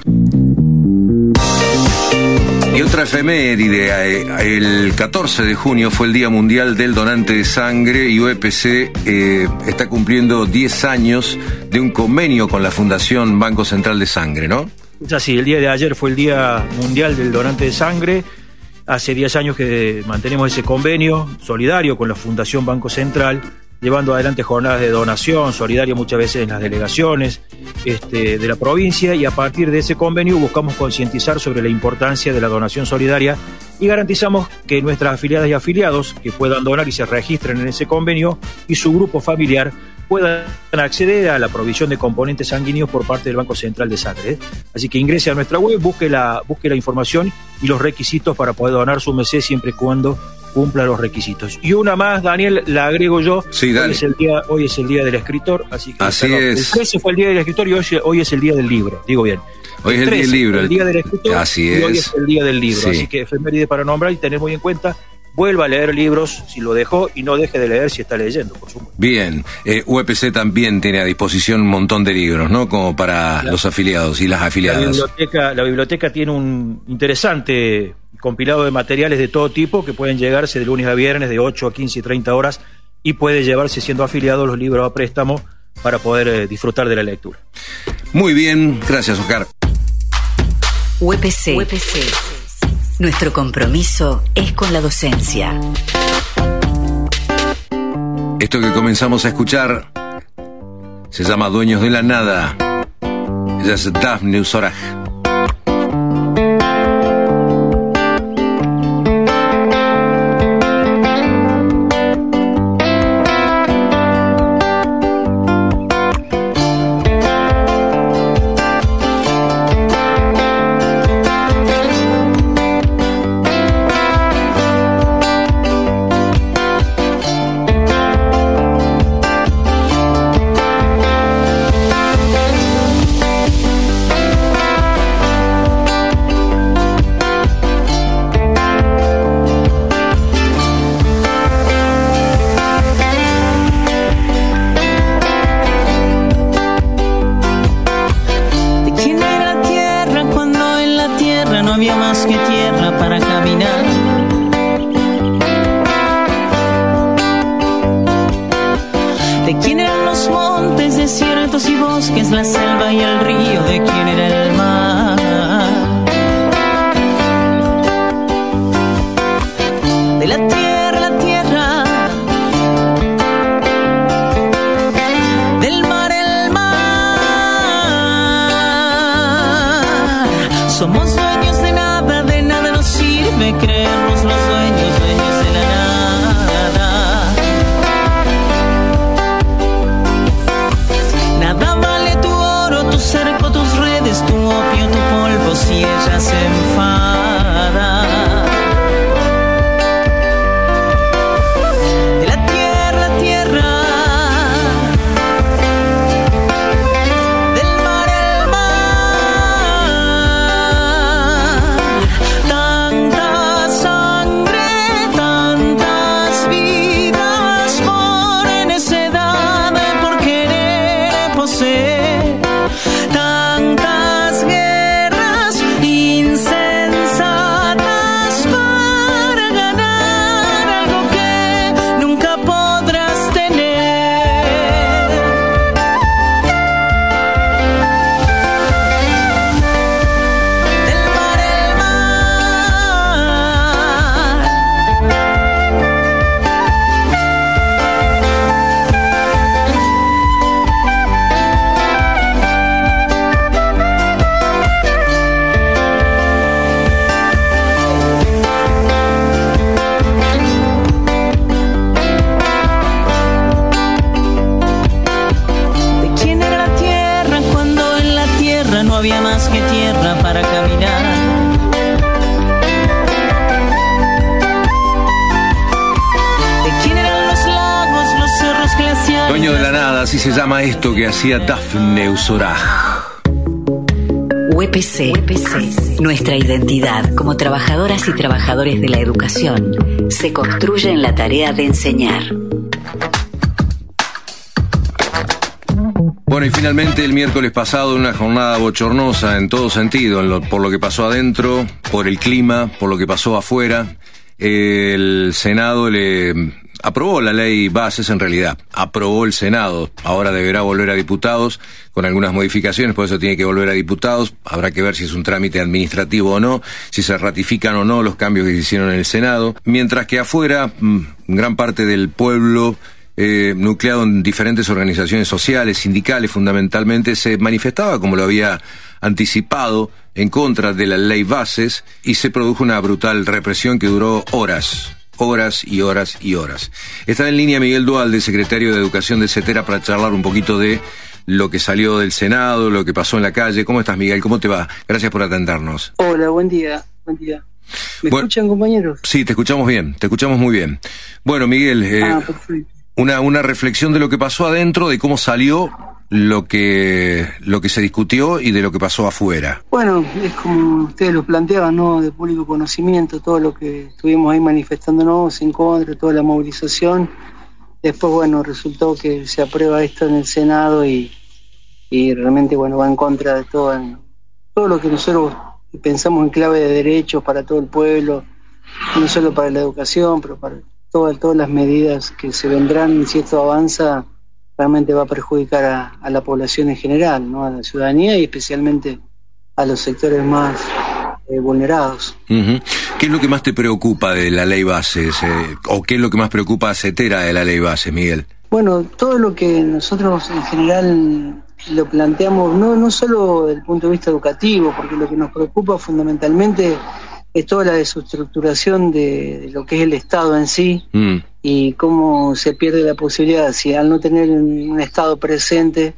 Y otra efeméride, el catorce de junio fue el Día Mundial del Donante de Sangre y U E P C eh, está cumpliendo diez años de un convenio con la Fundación Banco Central de Sangre, ¿no? Es así, el día de ayer fue el Día Mundial del Donante de Sangre. Hace diez años que mantenemos ese convenio solidario con la Fundación Banco Central, llevando adelante jornadas de donación solidaria muchas veces en las delegaciones este, de la provincia, y a partir de ese convenio buscamos concientizar sobre la importancia de la donación solidaria y garantizamos que nuestras afiliadas y afiliados que puedan donar y se registren en ese convenio y su grupo familiar puedan acceder a la provisión de componentes sanguíneos por parte del Banco Central de Sangre. ¿eh? Así que ingrese a nuestra web, busque la, busque la información y los requisitos para poder donar su M C siempre y cuando cumpla los requisitos. Y una más, Daniel, la agrego yo. Sí, hoy, es el día, hoy es el día del escritor, así que así perdón, es. El trece fue el día del escritor y hoy, hoy es el día del libro, digo bien. Hoy es el día del libro. El día del escritor así y es. hoy es el día del libro. Sí. Así que efeméride para nombrar y tener muy en cuenta. Vuelva a leer libros si lo dejó y no deje de leer si está leyendo, por supuesto. Bien, eh, U E P C también tiene a disposición un montón de libros, ¿no? Como para la, los afiliados y las afiliadas. La biblioteca, la biblioteca tiene un interesante compilado de materiales de todo tipo que pueden llegarse de lunes a viernes de ocho a quince y treinta horas y puede llevarse siendo afiliado los libros a préstamo para poder eh, disfrutar de la lectura. Muy bien, gracias, Oscar. U E P C. U E P C. Nuestro compromiso es con la docencia. Esto que comenzamos a escuchar se llama Dueños de la Nada. Ella es Daphne Usoraj. Así se llama esto que hacía Daphne Usoraj. U E P C. U E P C. Nuestra identidad como trabajadoras y trabajadores de la educación se construye en la tarea de enseñar. Bueno, y finalmente el miércoles pasado una jornada bochornosa en todo sentido, en lo, por lo que pasó adentro, por el clima, por lo que pasó afuera. El Senado le aprobó la ley bases, en realidad, aprobó el Senado, ahora deberá volver a diputados con algunas modificaciones, por eso tiene que volver a diputados, habrá que ver si es un trámite administrativo o no, si se ratifican o no los cambios que se hicieron en el Senado, mientras que afuera, gran parte del pueblo, eh, nucleado en diferentes organizaciones sociales, sindicales fundamentalmente, se manifestaba como lo había anticipado en contra de la ley bases y se produjo una brutal represión que duró horas. horas y horas y horas. Está en línea Miguel Duhalde, secretario de Educación de CETERA, para charlar un poquito de lo que salió del Senado, lo que pasó en la calle. ¿Cómo estás, Miguel? ¿Cómo te va? Gracias por atendernos. Hola, buen día, buen día. ¿Me bueno, escuchan, compañeros? Sí, te escuchamos bien, te escuchamos muy bien. Bueno, Miguel, eh, ah, perfecto. una, una reflexión de lo que pasó adentro, de cómo salió lo que lo que se discutió y de lo que pasó afuera. Bueno, es como ustedes lo planteaban, ¿no? De público conocimiento, todo lo que estuvimos ahí manifestándonos en contra, toda la movilización. Después, bueno, resultó que se aprueba esto en el Senado y, y realmente, bueno, va en contra de todo, en, todo lo que nosotros pensamos en clave de derechos para todo el pueblo, no solo para la educación, pero para todas, todas las medidas que se vendrán, si esto avanza, realmente va a perjudicar a, a la población en general, ¿no? A la ciudadanía y especialmente a los sectores más eh, vulnerados. Uh-huh. ¿Qué es lo que más te preocupa de la ley base, eh, o qué es lo que más preocupa a CETERA de la ley base, Miguel? Bueno, todo lo que nosotros en general lo planteamos, no, no solo desde el punto de vista educativo, porque lo que nos preocupa fundamentalmente es toda la desestructuración de, de lo que es el Estado en sí, mm. y cómo se pierde la posibilidad, si al no tener un, un Estado presente,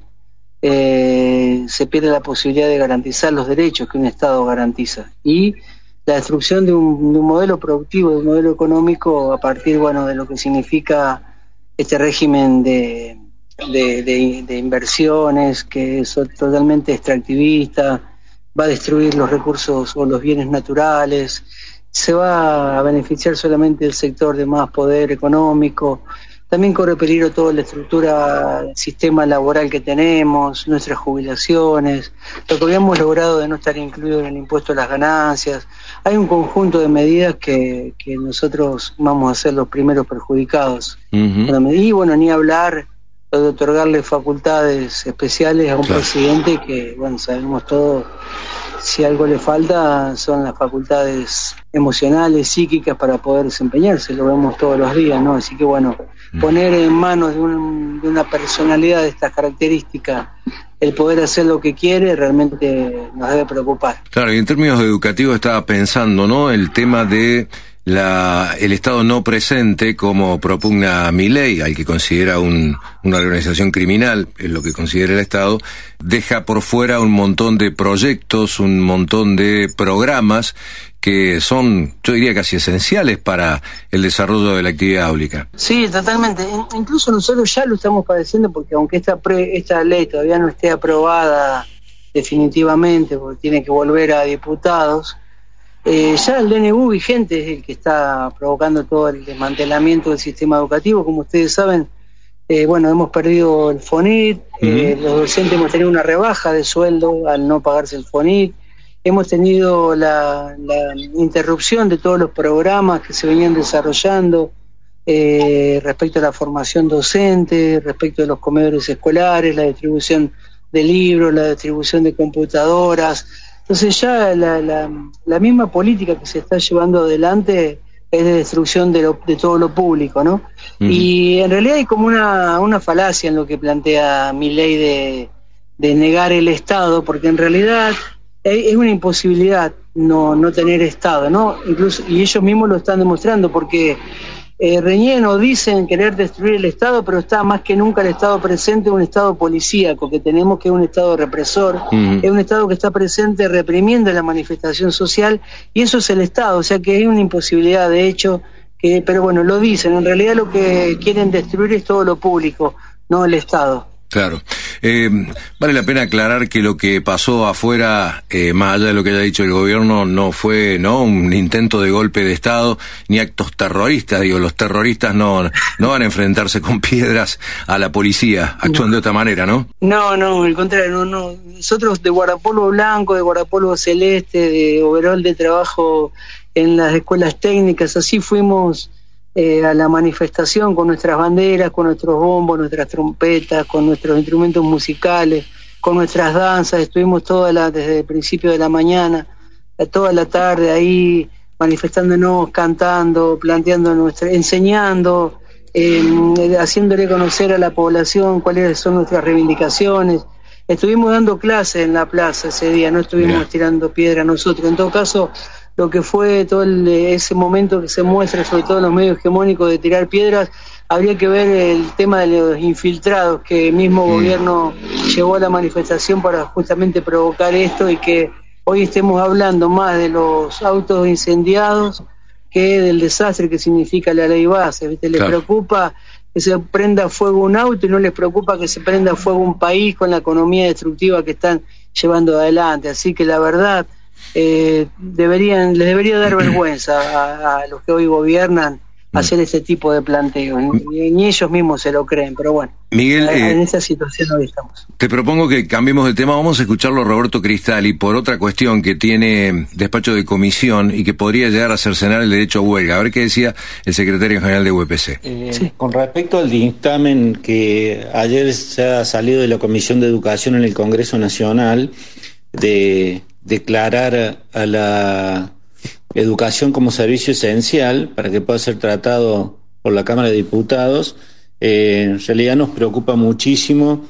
eh, se pierde la posibilidad de garantizar los derechos que un Estado garantiza, y la destrucción de un, de un modelo productivo, de un modelo económico a partir, bueno, de lo que significa este régimen de, de, de, de inversiones, que es totalmente extractivista, va a destruir los recursos o los bienes naturales, se va a beneficiar solamente el sector de más poder económico, también corre peligro toda la estructura, el sistema laboral que tenemos, nuestras jubilaciones, lo que habíamos logrado de no estar incluido en el impuesto a las ganancias. Hay un conjunto de medidas que, que nosotros vamos a ser los primeros perjudicados. Uh-huh. Y bueno, ni hablar de otorgarle facultades especiales a un claro. presidente que, bueno, sabemos todos, si algo le falta son las facultades emocionales, psíquicas para poder desempeñarse, lo vemos todos los días, ¿no? Así que bueno, poner en manos de, un, de una personalidad de estas características el poder hacer lo que quiere realmente nos debe preocupar. Claro, y en términos educativos estaba pensando, ¿no? El tema de la el Estado no presente, como propugna Milei, al que considera un, una organización criminal, es lo que considera el Estado, deja por fuera un montón de proyectos, un montón de programas que son, yo diría, casi esenciales para el desarrollo de la actividad áulica. Sí, totalmente. Incluso nosotros ya lo estamos padeciendo, porque aunque esta pre, esta ley todavía no esté aprobada definitivamente, porque tiene que volver a diputados, eh, ya el D N U vigente es el que está provocando todo el desmantelamiento del sistema educativo. Como ustedes saben, eh, bueno, hemos perdido el FONIT, uh-huh. eh, los docentes hemos tenido una rebaja de sueldo al no pagarse el FONIT, hemos tenido la, la interrupción de todos los programas que se venían desarrollando eh, respecto a la formación docente, respecto a los comedores escolares, la distribución de libros, la distribución de computadoras. Entonces ya la, la, la misma política que se está llevando adelante es de destrucción de, lo, de todo lo público, ¿no? Uh-huh. Y en realidad hay como una, una falacia en lo que plantea Milei de, de negar el Estado, porque en realidad es una imposibilidad no, no tener Estado, ¿no? Incluso, y ellos mismos lo están demostrando, porque eh, reñían o dicen querer destruir el Estado, pero está más que nunca el Estado presente, un Estado policíaco que tenemos, que es un Estado represor, uh-huh. es un Estado que está presente reprimiendo la manifestación social, y eso es el Estado, o sea que hay una imposibilidad de hecho, que, pero bueno, lo dicen, en realidad lo que quieren destruir es todo lo público, no el Estado. Claro. Eh, vale la pena aclarar que lo que pasó afuera, eh, más allá de lo que haya dicho el gobierno, no fue no un intento de golpe de Estado ni actos terroristas. Digo, los terroristas no no van a enfrentarse con piedras a la policía, actúan no. de otra manera, ¿no? No, no, al contrario, no, no. Nosotros de guardapolvo blanco, de guardapolvo celeste, de overol de trabajo en las escuelas técnicas, así fuimos Eh, a la manifestación con nuestras banderas, con nuestros bombos, nuestras trompetas, con nuestros instrumentos musicales, con nuestras danzas. Estuvimos toda la, desde el principio de la mañana, toda la tarde ahí manifestándonos, cantando, planteando nuestra, enseñando, eh, haciéndole conocer a la población cuáles son nuestras reivindicaciones. Estuvimos dando clases en la plaza ese día, no estuvimos yeah. tirando piedra nosotros. En todo caso, lo que fue todo el, ese momento que se muestra, sobre todo en los medios hegemónicos, de tirar piedras. Habría que ver el tema de los infiltrados, que el mismo mm. gobierno llevó a la manifestación para justamente provocar esto, y que hoy estemos hablando más de los autos incendiados que del desastre que significa la ley base. ¿Viste? Les claro. preocupa que se prenda fuego un auto y no les preocupa que se prenda fuego un país con la economía destructiva que están llevando adelante. Así que la verdad, eh, deberían les debería dar vergüenza a, a los que hoy gobiernan hacer este tipo de planteos, ni, ni ellos mismos se lo creen, pero bueno, Miguel, en eh, esa situación hoy estamos. Te propongo que cambiemos de tema. Vamos a escucharlo a Roberto Cristali por otra cuestión que tiene despacho de comisión y que podría llegar a cercenar el derecho a huelga. A ver qué decía el secretario general de U P C. Eh, sí. Con respecto al dictamen que ayer se ha salido de la Comisión de Educación en el Congreso Nacional, de declarar a la educación como servicio esencial para que pueda ser tratado por la Cámara de Diputados, eh, en realidad nos preocupa muchísimo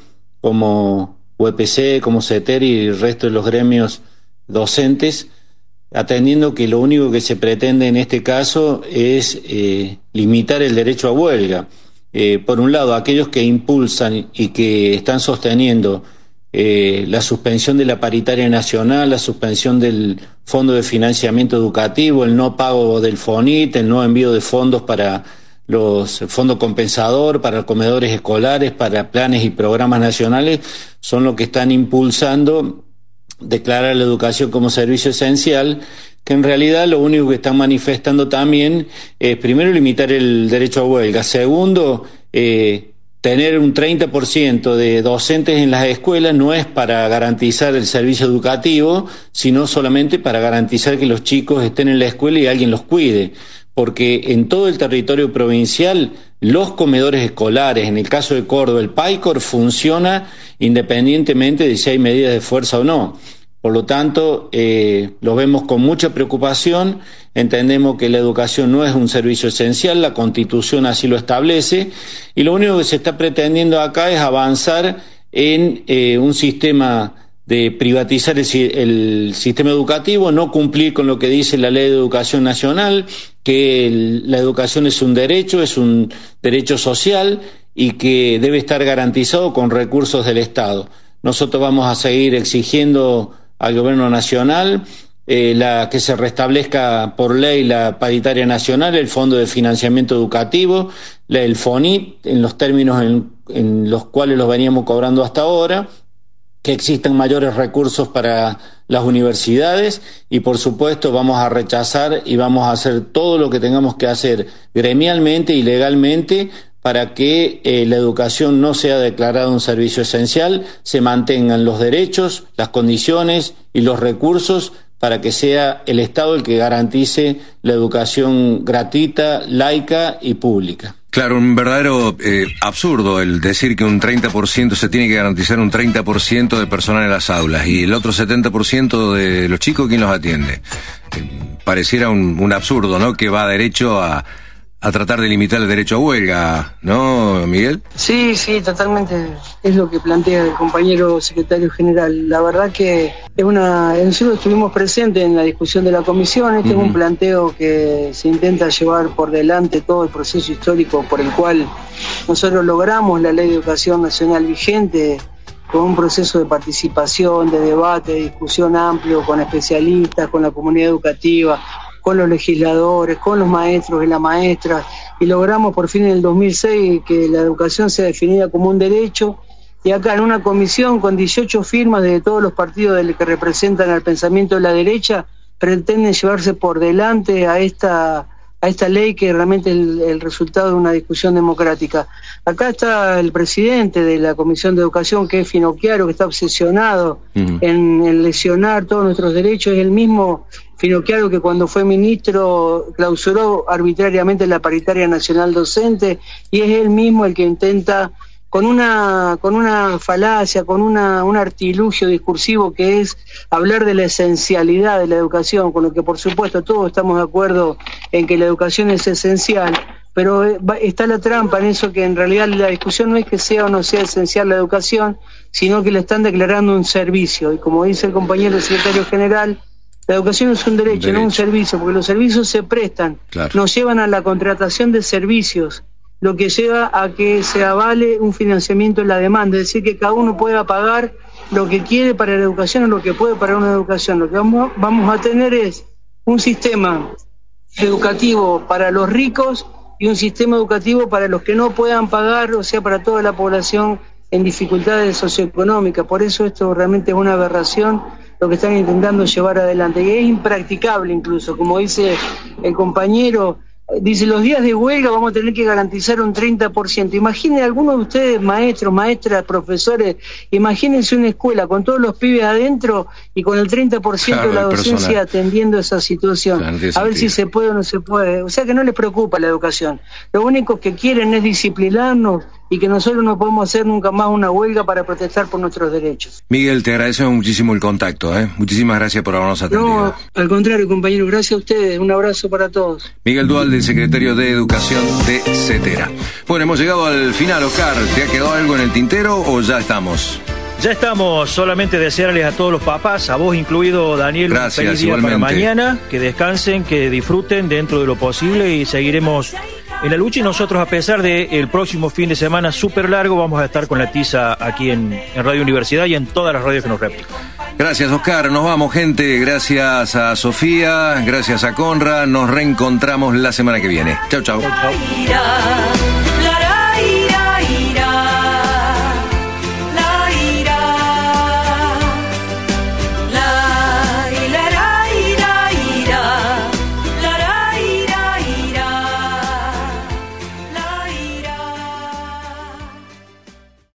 como U E P C, como CETER y el resto de los gremios docentes, atendiendo que lo único que se pretende en este caso es eh, limitar el derecho a huelga. Eh, por un lado, aquellos que impulsan y que están sosteniendo Eh, la suspensión de la paritaria nacional, la suspensión del fondo de financiamiento educativo, el no pago del FONIT, el no envío de fondos para los el fondo compensador, para comedores escolares, para planes y programas nacionales, son los que están impulsando declarar la educación como servicio esencial, que en realidad lo único que están manifestando también es, primero, limitar el derecho a huelga, segundo, eh, tener un treinta por ciento de docentes en las escuelas no es para garantizar el servicio educativo, sino solamente para garantizar que los chicos estén en la escuela y alguien los cuide, porque en todo el territorio provincial los comedores escolares, en el caso de Córdoba, el PAICOR funciona independientemente de si hay medidas de fuerza o no. Por lo tanto, eh, lo vemos con mucha preocupación, entendemos que la educación no es un servicio esencial, la Constitución así lo establece, y lo único que se está pretendiendo acá es avanzar en eh, un sistema de privatizar el, el sistema educativo, no cumplir con lo que dice la Ley de Educación Nacional, que el, la educación es un derecho, es un derecho social y que debe estar garantizado con recursos del Estado. Nosotros vamos a seguir exigiendo al Gobierno Nacional eh, la, que se restablezca por ley la paritaria nacional, el Fondo de Financiamiento Educativo, la, el FONIT, en los términos en, en los cuales los veníamos cobrando hasta ahora, que existan mayores recursos para las universidades y, por supuesto, vamos a rechazar y vamos a hacer todo lo que tengamos que hacer gremialmente y legalmente para que eh, la educación no sea declarada un servicio esencial, se mantengan los derechos, las condiciones y los recursos para que sea el Estado el que garantice la educación gratuita, laica y pública. Claro, un verdadero eh, absurdo el decir que un treinta por ciento se tiene que garantizar un treinta por ciento de personal en las aulas y el otro setenta por ciento de los chicos, ¿quién los atiende? Eh, pareciera un, un absurdo, ¿no? Que va derecho a... a tratar de limitar el derecho a huelga, ¿no, Miguel? Sí, sí, totalmente. Es lo que plantea el compañero secretario general. La verdad que es una... Nosotros estuvimos presentes en la discusión de la comisión. Este uh-huh. es un planteo que se intenta llevar por delante todo el proceso histórico por el cual nosotros logramos la Ley de Educación Nacional vigente, con un proceso de participación, de debate, de discusión amplio, con especialistas, con la comunidad educativa, con los legisladores, con los maestros y las maestras, y logramos por fin en el dos mil seis que la educación sea definida como un derecho, y acá en una comisión con dieciocho firmas de todos los partidos que representan al pensamiento de la derecha, pretenden llevarse por delante a esta a esta ley que realmente es el, el resultado de una discusión democrática. Acá está el presidente de la Comisión de Educación, que es Finocchiaro, que está obsesionado uh-huh. en, en lesionar todos nuestros derechos. Es el mismo Finocchiaro que cuando fue ministro clausuró arbitrariamente la paritaria nacional docente, y es él mismo el que intenta, con una con una falacia, con una un artilugio discursivo, que es hablar de la esencialidad de la educación, con lo que por supuesto todos estamos de acuerdo en que la educación es esencial, pero está la trampa en eso, que en realidad la discusión no es que sea o no sea esencial la educación, sino que le están declarando un servicio, y como dice el compañero secretario general, La educación es un derecho, derecho. no un servicio, porque los servicios se prestan, claro. nos llevan a la contratación de servicios, lo que lleva a que se avale un financiamiento en la demanda, es decir, que cada uno pueda pagar lo que quiere para la educación o lo que puede para una educación. Lo que vamos, vamos a tener es un sistema educativo para los ricos y un sistema educativo para los que no puedan pagar, o sea, para toda la población en dificultades socioeconómicas. Por eso esto realmente es una aberración lo que están intentando llevar adelante, y es impracticable incluso, como dice el compañero. Dice, los días de huelga vamos a tener que garantizar un treinta por ciento. Imaginen algunos de ustedes, maestros, maestras, profesores, imagínense una escuela con todos los pibes adentro y con el treinta por ciento claro, de la docencia personal. Atendiendo esa situación. Claro, a ver si se puede o no se puede. O sea que no les preocupa la educación. Lo único que quieren es disciplinarnos y que nosotros no podemos hacer nunca más una huelga para protestar por nuestros derechos. Miguel, te agradecemos muchísimo el contacto, ¿eh? Muchísimas gracias por habernos atendido. No, al contrario, compañero, gracias a ustedes. Un abrazo para todos. Miguel Duhalde, secretario de Educación de CETERA. Bueno, hemos llegado al final, Oscar. ¿Te ha quedado algo en el tintero o ya estamos? Ya estamos, solamente desearles a todos los papás, a vos incluido, Daniel, gracias, un feliz día igualmente. Para mañana, que descansen, que disfruten dentro de lo posible y seguiremos en la lucha, y nosotros, a pesar de el próximo fin de semana súper largo, vamos a estar con la tiza aquí en, en Radio Universidad y en todas las radios que nos replican. Gracias, Oscar. Nos vamos, gente. Gracias a Sofía, gracias a Conra. Nos reencontramos la semana que viene. Chau, chau. Chau, chau.